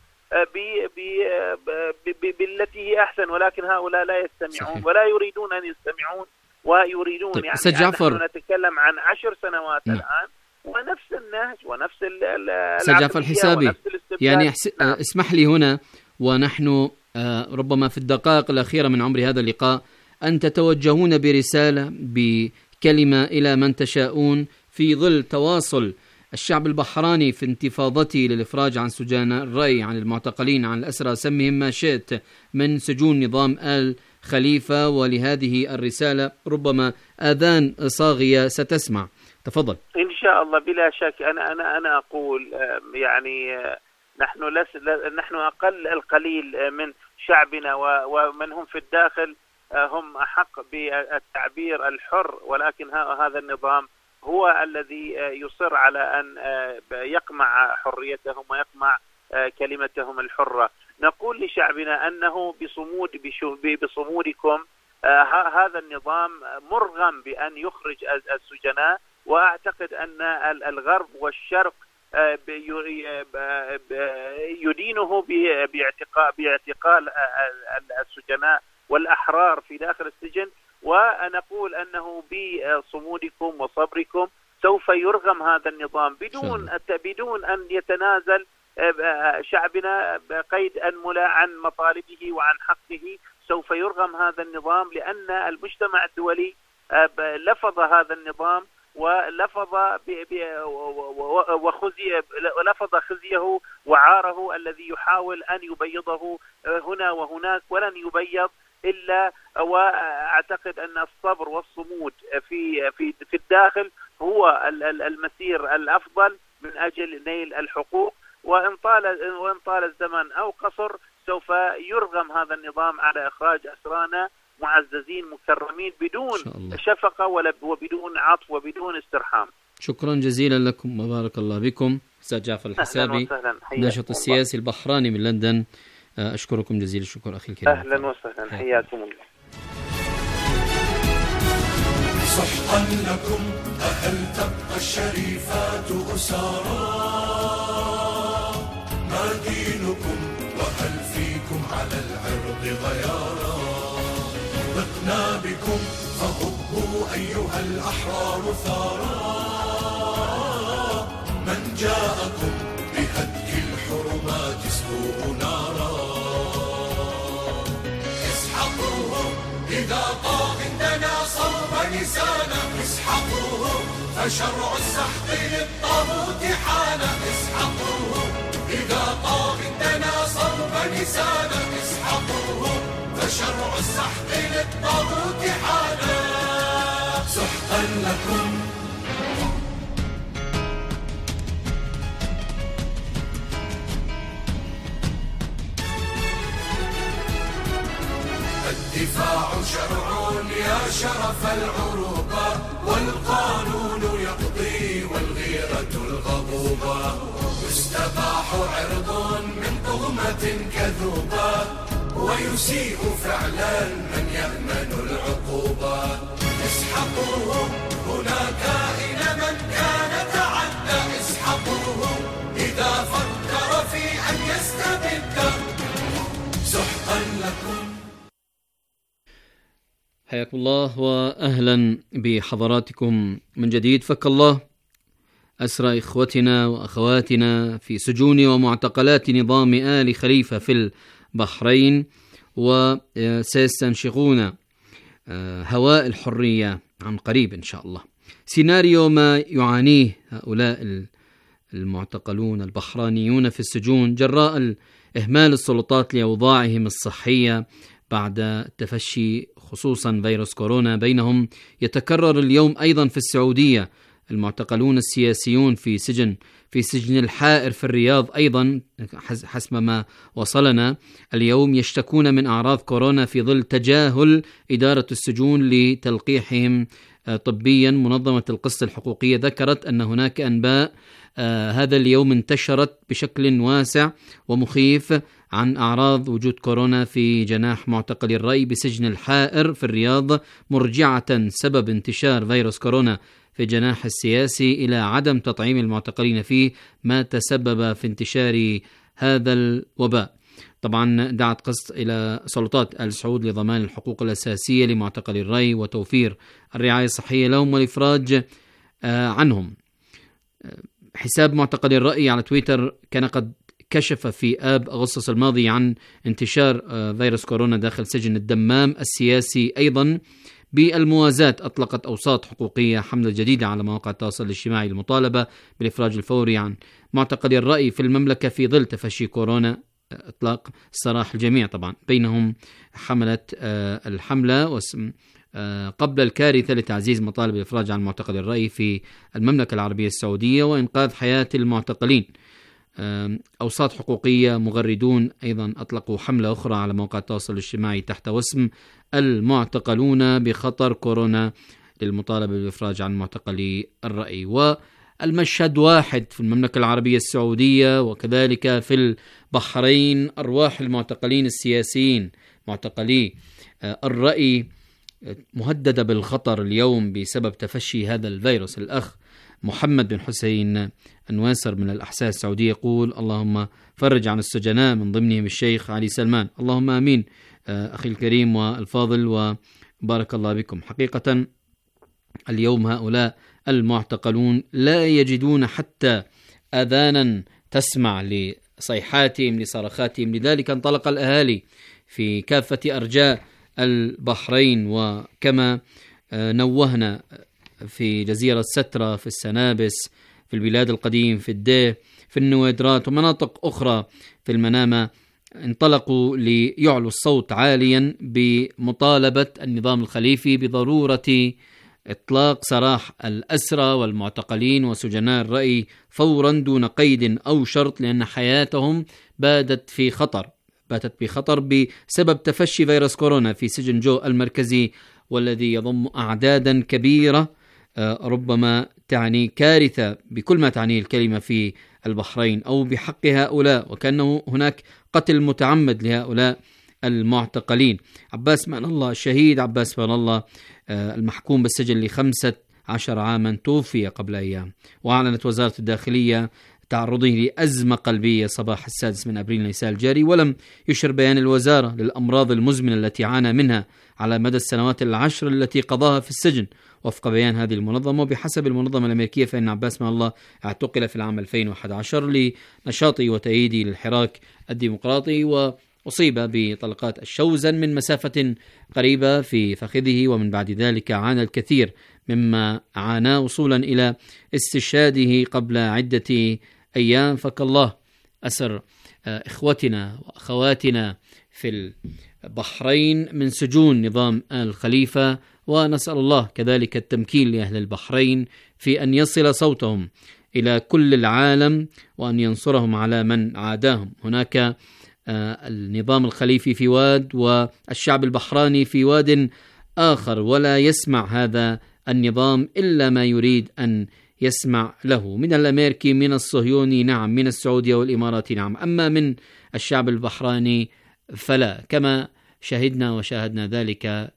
بالتي هي أحسن، ولكن هؤلاء لا يستمعون صحيح. ولا يريدون أن يستمعون ويريدون طيب. يعني نحن نتكلم عن عشر سنوات م. الآن ونفس النهج ونفس أستاذ جعفر الحسابي. يعني نعم. اسمح لي هنا ونحن ربما في الدقائق الأخيرة من عمر هذا اللقاء أن تتوجهون برسالة بكلمة إلى من تشاءون في ظل تواصل الشعب البحراني في انتفاضته للإفراج عن سجناء الري، عن المعتقلين، عن الأسرى، سمهم ما شئت، من سجون نظام آل خليفة. ولهذه الرسالة ربما آذان صاغية ستسمع. تفضل. إن شاء الله بلا شك. أنا أنا أنا أقول يعني نحن لس نحن أقل القليل من شعبنا ومن هم في الداخل هم أحق بالتعبير الحر، ولكن هذا النظام هو الذي يصر على أن يقمع حريتهم ويقمع كلمتهم الحرة. نقول لشعبنا أنه بصمود بصمودكم هذا النظام مرغم بأن يخرج السجناء، وأعتقد أن الغرب والشرق يدينه باعتقال السجناء والأحرار في داخل السجن. ونقول أنه بصمودكم وصبركم سوف يرغم هذا النظام بدون بدون أن يتنازل شعبنا قيد أنملة عن مطالبه وعن حقه. سوف يرغم هذا النظام لأن المجتمع الدولي لفظ هذا النظام ولفظ وخزي ولفظ خزيه وعاره الذي يحاول أن يبيضه هنا وهناك، ولن يبيض إلا. وأعتقد أن الصبر والصمود في في في الداخل هو المسير الأفضل من أجل نيل الحقوق. وإن طال وإن طال الزمن أو قصر سوف يرغم هذا النظام على إخراج أسرانا معززين مكرمين بدون شفقة وبدون عطف وبدون استرحام. شكرا جزيلا لكم وبارك الله بكم. أستاذ جعفر الحسابي، الناشط السياسي البحراني من لندن، أشكركم جزيل الشكر أخي الكريم. أهلا وسهلا، حياكم الله. سحقا لكم أهل تبقى الشريفات أسارا، ما دينكم وهل فيكم على العرض غيارا، ضقنا بكم فهبوا أيها الأحرار ثارا، من جاءكم بهتك الحرمات اسلوه نارا، اسحقوهم إذا طاغ دنا صوب لسانا، اسحقوهم فشرع السحق للطاغوت حانا، اسحقوهم إذا طاغ دنا صوب لسانا، اسحقوهم فشرع السحق للطاغوت حانا. سحقا لكم الدفاع شرع يا شرف العروبة، والقانون يقضي والغيرة الغضوبة، يستباح عرض من طغمة كذوبة، ويسيء فعلا من يأمن العقوبة، اسحقوهم هناك إن من كان تعدى، اسحقوهم إذا فكر في أن يستبد. سحقا لكم. حياكم الله وأهلا بحضراتكم من جديد. فك الله أسرى إخوتنا وأخواتنا في سجون ومعتقلات نظام آل خليفة في البحرين، وسيستنشقون هواء الحرية عن قريب إن شاء الله. سيناريو ما يعانيه هؤلاء المعتقلون البحرانيون في السجون جراء إهمال السلطات لأوضاعهم الصحية بعد تفشي خصوصا فيروس كورونا بينهم، يتكرر اليوم أيضا في السعودية. المعتقلون السياسيون في سجن في سجن الحائر في الرياض أيضا حسب ما وصلنا اليوم يشتكون من أعراض كورونا في ظل تجاهل إدارة السجون لتلقيحهم طبيا. منظمة القسط الحقوقية ذكرت أن هناك أنباء آه هذا اليوم انتشرت بشكل واسع ومخيف عن أعراض وجود كورونا في جناح معتقل الري بسجن الحائر في الرياض، مرجعة سبب انتشار فيروس كورونا في الجناح السياسي إلى عدم تطعيم المعتقلين فيه، ما تسبب في انتشار هذا الوباء. طبعا دعت قسط إلى سلطات آل سعود لضمان الحقوق الأساسية لمعتقل الري وتوفير الرعاية الصحية لهم والإفراج آه عنهم. حساب معتقل الرأي على تويتر كان قد كشف في آب أغسطس الماضي عن انتشار فيروس كورونا داخل سجن الدمام السياسي أيضا بالموازاة أطلقت أوساط حقوقية حملة جديدة على مواقع التواصل الاجتماعي للمطالبة بالإفراج الفوري عن معتقلي الرأي في المملكة في ظل تفشي كورونا، إطلاق سراح الجميع طبعا، بينهم حملة الحملة قبل الكارثة لتعزيز مطالب الإفراج عن معتقلي الرأي في المملكة العربية السعودية وإنقاذ حياة المعتقلين. أوساط حقوقية مغردون أيضا أطلقوا حملة أخرى على مواقع التواصل الاجتماعي تحت واسم المعتقلون بخطر كورونا للمطالبة بالإفراج عن معتقلي الرأي. والمشهد واحد في المملكة العربية السعودية وكذلك في البحرين، أرواح المعتقلين السياسيين معتقلي الرأي مهددة بالخطر اليوم بسبب تفشي هذا الفيروس. الأخ محمد بن حسين النواسر من الأحساء السعودية يقول: اللهم فرج عن السجناء من ضمنهم الشيخ علي سلمان. اللهم آمين أخي الكريم والفاضل وبارك الله بكم. حقيقة اليوم هؤلاء المعتقلون لا يجدون حتى آذانا تسمع لصيحاتهم لصرخاتهم، لذلك انطلق الأهالي في كافة أرجاء البحرين، وكما نوهنا في جزيرة سترة، في السنابس، في البلاد القديم، في الديه، في النويدرات ومناطق أخرى في المنامة، انطلقوا ليعلوا الصوت عاليا بمطالبة النظام الخليفي بضرورة إطلاق سراح الأسرى والمعتقلين وسجناء الرأي فورا دون قيد أو شرط، لأن حياتهم باتت في خطر باتت بخطر بسبب تفشي فيروس كورونا في سجن جو المركزي، والذي يضم أعدادا كبيرة ربما تعني كارثة بكل ما تعنيه الكلمة في البحرين أو بحق هؤلاء، وكأنه هناك قتل متعمد لهؤلاء المعتقلين. عباس مان الله الشهيد عباس مان الله المحكوم بالسجن لخمسة عشر عاما توفي قبل أيام، وأعلنت وزارة الداخلية تعرضه لأزمة قلبية صباح السادس من أبريل نيسان الجاري، ولم يشر بيان الوزارة للأمراض المزمنة التي عانى منها على مدى السنوات العشر التي قضاها في السجن وفق بيان هذه المنظمة. وبحسب المنظمة الأمريكية فإن عباس مان الله اعتقل في العام ألفين وأحد عشر لنشاطه وتأييده للحراك الديمقراطي، وأصيب بطلقات الشوزن من مسافة قريبة في فخذه، ومن بعد ذلك عانى الكثير مما عاناه وصولا إلى استشهاده قبل عدة أيام. فكالله أسر إخوتنا وأخواتنا في البحرين من سجون نظام آل خليفة، ونسأل الله كذلك التمكين لأهل البحرين في أن يصل صوتهم إلى كل العالم وأن ينصرهم على من عاداهم. هناك النظام الخليفي في واد والشعب البحراني في واد آخر، ولا يسمع هذا النظام إلا ما يريد أن يسمع له من الأمريكي، من الصهيوني نعم، من السعودية والإمارات نعم، أما من الشعب البحراني فلا، كما شهدنا وشاهدنا ذلك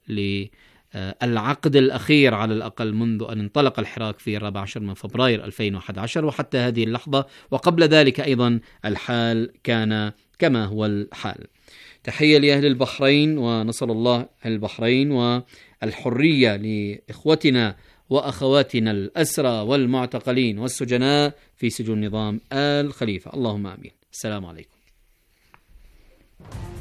للعقد الأخير على الأقل منذ أن انطلق الحراك في الرابع عشر من فبراير ألفين وأحد عشر وحتى هذه اللحظة، وقبل ذلك أيضا الحال كان كما هو الحال. تحية لأهل البحرين، ونسأل الله البحرين والحرية لإخوتنا وأخواتنا الأسرى والمعتقلين والسجناء في سجون نظام آل خليفة. اللهم آمين. السلام عليكم.